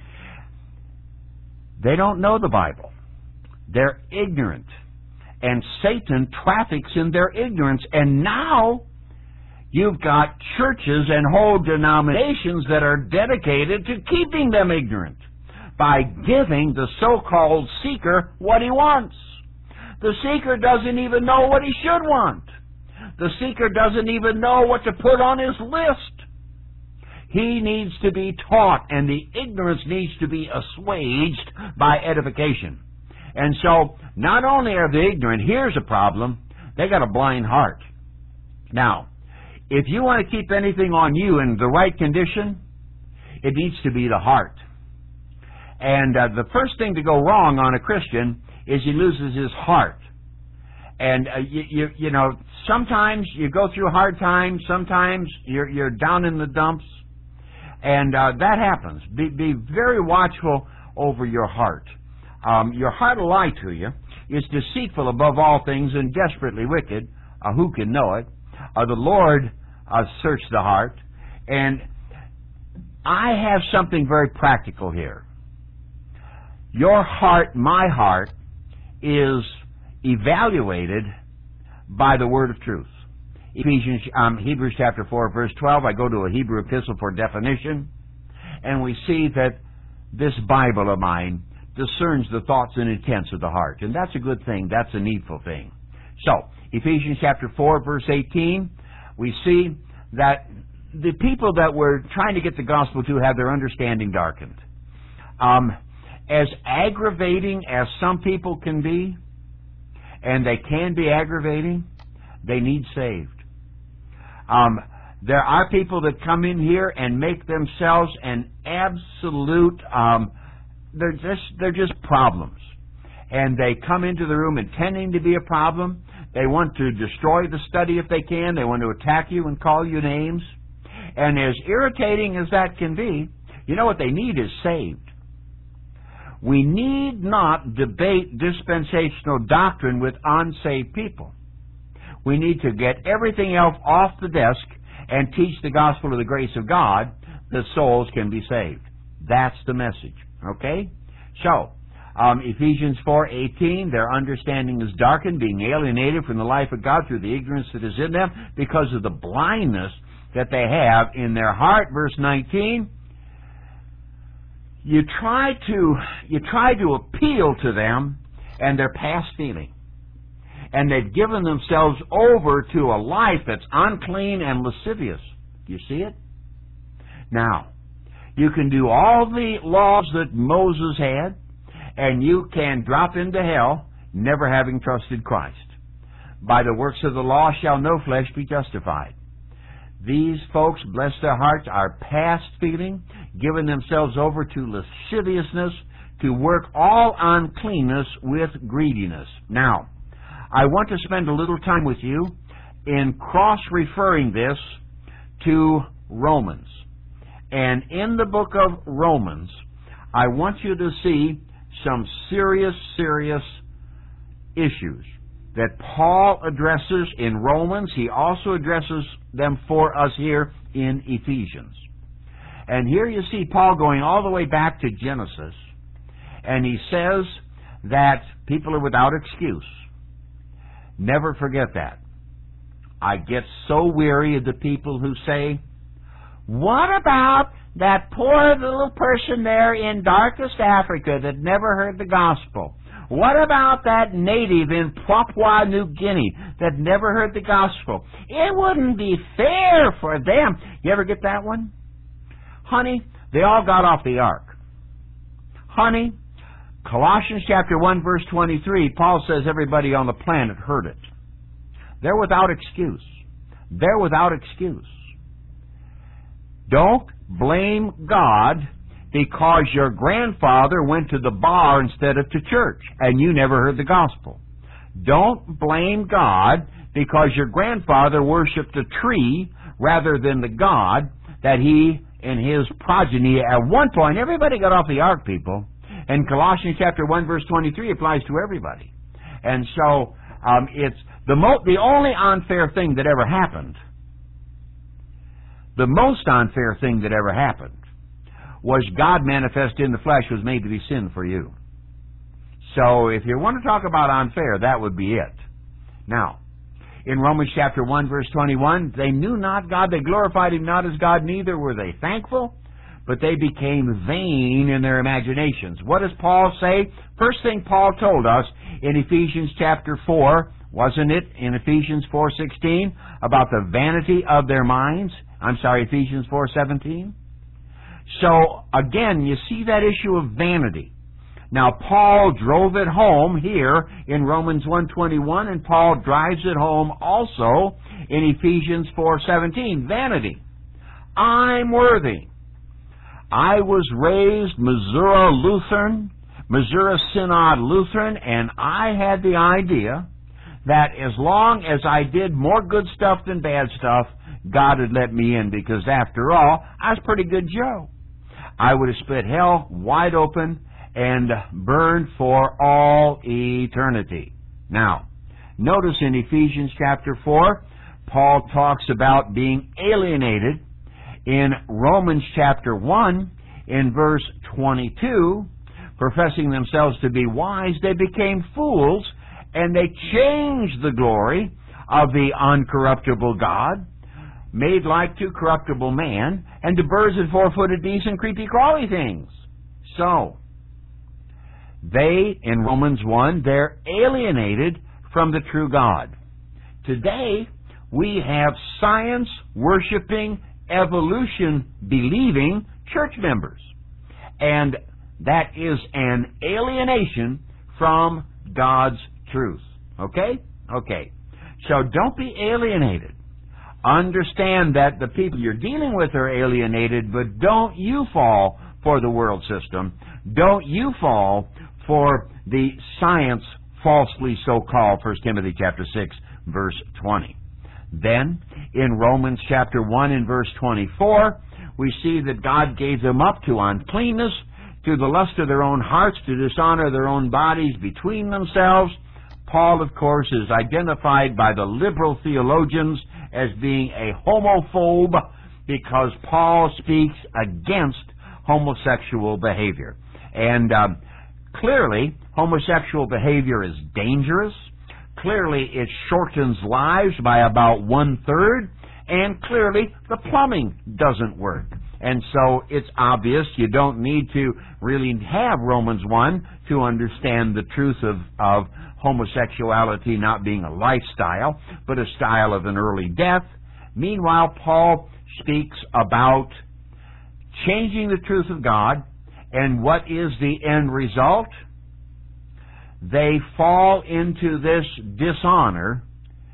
They don't know the Bible. They're ignorant. And Satan traffics in their ignorance. And now you've got churches and whole denominations that are dedicated to keeping them ignorant by giving the so-called seeker what he wants. The seeker doesn't even know what he should want. The seeker doesn't even know what to put on his list. He needs to be taught, and the ignorance needs to be assuaged by edification. And so, not only are they ignorant, here's a problem, they got a blind heart. Now, if you want to keep anything on you in the right condition, it needs to be the heart. And uh, the first thing to go wrong on a Christian is he loses his heart. And uh, you, you you know, sometimes you go through hard times. Sometimes you're you're down in the dumps, and uh, that happens. Be be very watchful over your heart. Um, your heart will lie to you. It's deceitful above all things and desperately wicked. Uh, who can know it? Uh, the Lord uh, searched the heart, and I have something very practical here. Your heart, my heart, is evaluated by the word of truth. Ephesians, um, Hebrews chapter four, verse twelve, I go to a Hebrew epistle for definition, and we see that this Bible of mine discerns the thoughts and intents of the heart. And that's a good thing. That's a needful thing. So, Ephesians chapter four, verse eighteen, we see that the people that we're trying to get the gospel to have their understanding darkened. Um, as aggravating as some people can be, and they can be aggravating, they need saved. Um, there are people that come in here and make themselves an absolute, um, they're just, they're just problems. And they come into the room intending to be a problem. They want to destroy the study if they can. They want to attack you and call you names. And as irritating as that can be, you know what they need is saved. We need not debate dispensational doctrine with unsaved people. We need to get everything else off the desk and teach the gospel of the grace of God that souls can be saved. That's the message. Okay? So, um, Ephesians four eighteen, their understanding is darkened, being alienated from the life of God through the ignorance that is in them because of the blindness that they have in their heart. Verse nineteen, you try to you try to appeal to them and their past feeling. And they've given themselves over to a life that's unclean and lascivious. You see it? Now, you can do all the laws that Moses had, and you can drop into hell never having trusted Christ. by the works of the law shall no flesh be justified. These folks, bless their hearts, are past feeling, giving themselves over to lasciviousness, to work all uncleanness with greediness. Now, I want to spend a little time with you in cross-referring this to Romans. And in the book of Romans, I want you to see some serious, serious issues that Paul addresses in Romans. He also addresses them for us here in Ephesians. And here you see Paul going all the way back to Genesis, and he says that people are without excuse. Never forget that. I get so weary of the people who say, what about that poor little person there in darkest Africa that never heard the gospel? What about that native in Papua New Guinea that never heard the gospel? It wouldn't be fair for them. You ever get that one? Honey, they all got off the ark. Honey, Colossians chapter one verse twenty-three, Paul says everybody on the planet heard it. They're without excuse. They're without excuse. Don't blame God because your grandfather went to the bar instead of to church and you never heard the gospel. Don't blame God because your grandfather worshipped a tree rather than the God that he and his progeny at one point, everybody got off the ark, people. And Colossians chapter one verse twenty-three applies to everybody. And so um, it's the mo- the only unfair thing that ever happened, the most unfair thing that ever happened, was God manifest in the flesh was made to be sin for you. So if you want to talk about unfair, that would be it. Now, in Romans chapter one verse twenty-one, they knew not God, they glorified Him not as God, neither were they thankful, but they became vain in their imaginations. What does Paul say? First thing Paul told us in Ephesians chapter four, wasn't it, in Ephesians four sixteen, about the vanity of their minds? I'm sorry, Ephesians four seventeen. So, again, you see that issue of vanity. Now, Paul drove it home here in Romans one twenty-one, and Paul drives it home also in Ephesians four seventeen. Vanity. I'm worthy. I was raised Missouri Lutheran, Missouri Synod Lutheran, and I had the idea that as long as I did more good stuff than bad stuff, God would let me in, because after all, I was pretty good Joe. I would have split hell wide open and burned for all eternity. Now, notice in Ephesians chapter four, Paul talks about being alienated. In Romans chapter one, in verse twenty-two, professing themselves to be wise, they became fools, and they changed the glory of the uncorruptible God, made like to corruptible man, and to birds and four-footed beasts and creepy crawly things. So, they, in Romans one, they're alienated from the true God. Today, we have science-worshiping, evolution-believing church members. And that is an alienation from God's truth. Okay? Okay. So don't be alienated. Understand that the people you're dealing with are alienated, but don't you fall for the world system. Don't you fall for the science falsely so-called, First Timothy chapter six, verse twenty. Then, in Romans chapter one and verse twenty-four, we see that God gave them up to uncleanness, to the lust of their own hearts, to dishonor their own bodies between themselves. Paul, of course, is identified by the liberal theologians as being a homophobe because Paul speaks against homosexual behavior. And um, clearly, homosexual behavior is dangerous. Clearly, it shortens lives by about one-third. And clearly, the plumbing doesn't work. And so it's obvious you don't need to really have Romans one to understand the truth of, of homosexuality not being a lifestyle, but a style of an early death. Meanwhile, Paul speaks about changing the truth of God, and what is the end result? They fall into this dishonor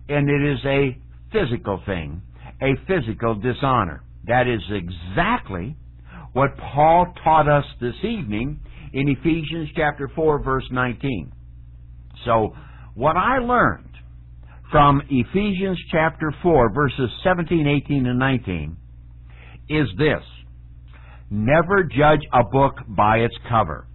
and it is a physical thing, a physical dishonor. That is exactly what Paul taught us this evening in Ephesians chapter four, verse nineteen. So, what I learned from Ephesians chapter four, verses seventeen, eighteen, and nineteen is this: never judge a book by its cover.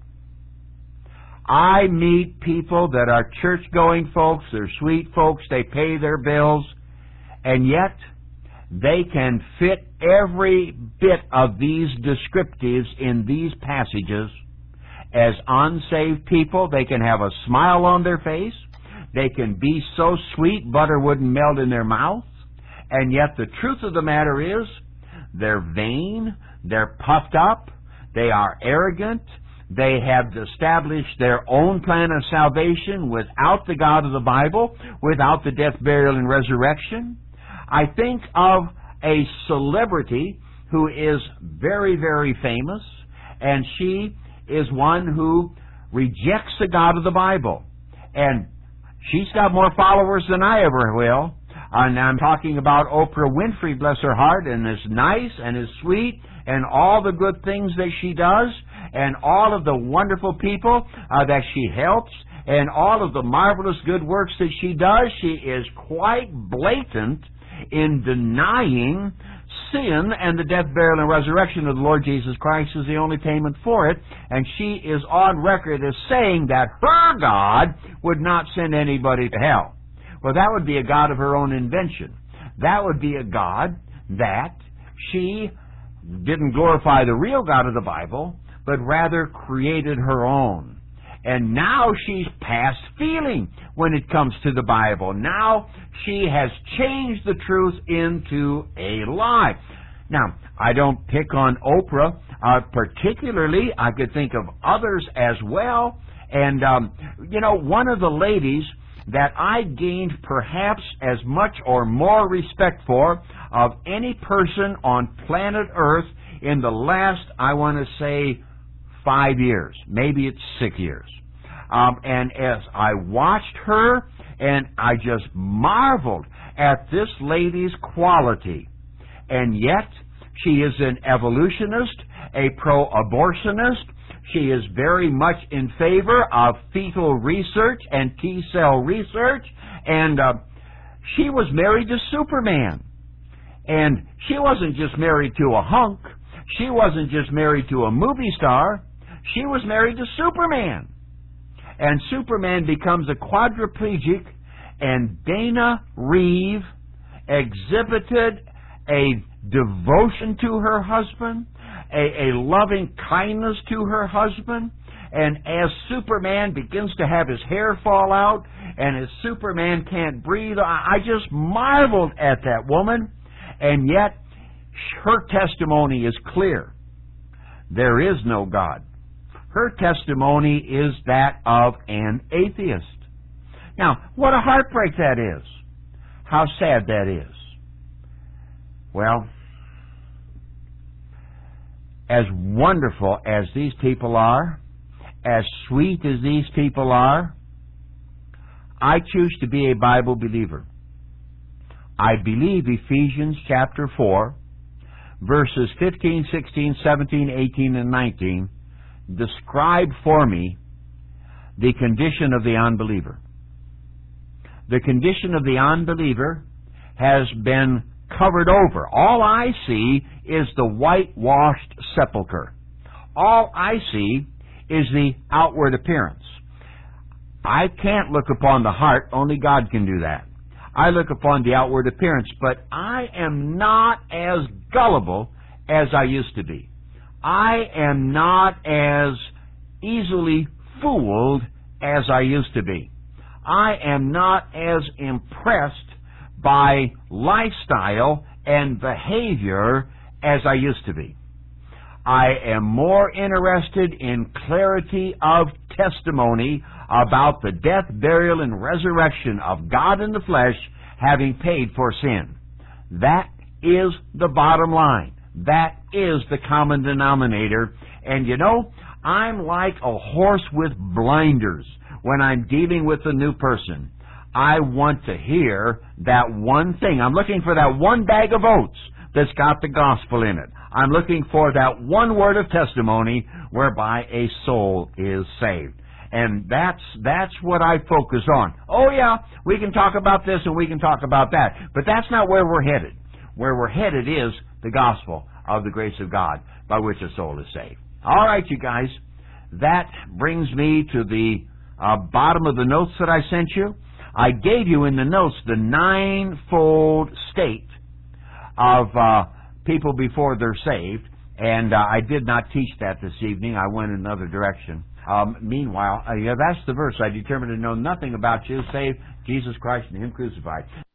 I meet people that are church-going folks, they're sweet folks, they pay their bills, and yet they can fit every bit of these descriptives in these passages. As unsaved people, they can have a smile on their face, they can be so sweet butter wouldn't melt in their mouth, and yet the truth of the matter is they're vain, they're puffed up, they are arrogant, they have established their own plan of salvation without the God of the Bible, without the death, burial, and resurrection. I think of a celebrity who is very, very famous, and she is one who rejects the God of the Bible. And she's got more followers than I ever will. And I'm talking about Oprah Winfrey, bless her heart, and is nice and is sweet, and all the good things that she does, and all of the wonderful people uh, that she helps, and all of the marvelous good works that she does. She is quite blatant in denying sin and the death, burial, and resurrection of the Lord Jesus Christ is the only payment for it. And she is on record as saying that her God would not send anybody to hell. Well, that would be a God of her own invention. That would be a God that she didn't glorify the real God of the Bible, but rather created her own. And now she's past feeling when it comes to the Bible. Now she has changed the truth into a lie. Now, I don't pick on Oprah uh, particularly. I could think of others as well. And, um, you know, one of the ladies that I gained perhaps as much or more respect for of any person on planet Earth in the last, I want to say, five years. Maybe it's six years. Um, and as I watched her, and I just marveled at this lady's quality. And yet, she is an evolutionist, a pro-abortionist. She is very much in favor of fetal research and T-cell research. And uh, she was married to Superman. And she wasn't just married to a hunk. She wasn't just married to a movie star. She was married to Superman. And Superman becomes a quadriplegic, and Dana Reeve exhibited a devotion to her husband, a, a loving kindness to her husband, and as Superman begins to have his hair fall out, and as Superman can't breathe, I, I just marveled at that woman, and yet her testimony is clear. There is no God. Her testimony is that of an atheist. Now, what a heartbreak that is. How sad that is. Well, as wonderful as these people are, as sweet as these people are, I choose to be a Bible believer. I believe Ephesians chapter four, verses fifteen, sixteen, seventeen, eighteen, and nineteen describe for me the condition of the unbeliever. The condition of the unbeliever has been covered over. All I see is the whitewashed sepulcher. All I see is the outward appearance. I can't look upon the heart. Only God can do that. I look upon the outward appearance, but I am not as gullible as I used to be. I am not as easily fooled as I used to be. I am not as impressed by lifestyle and behavior as I used to be. I am more interested in clarity of testimony about the death, burial, and resurrection of God in the flesh, having paid for sin. That is the bottom line. That is the common denominator. And you know, I'm like a horse with blinders when I'm dealing with a new person. I want to hear that one thing. I'm looking for that one bag of oats that's got the gospel in it. I'm looking for that one word of testimony whereby a soul is saved. And that's that's what I focus on. Oh yeah, we can talk about this and we can talk about that, but that's not where we're headed. Where we're headed is the gospel of the grace of God by which a soul is saved. All right, you guys, that brings me to the uh, bottom of the notes that I sent you. I gave you in the notes the ninefold state of uh, people before they're saved, and uh, I did not teach that this evening. I went in another direction. Um, meanwhile, uh, yeah, that's the verse. I determined to know nothing about you save Jesus Christ and Him crucified.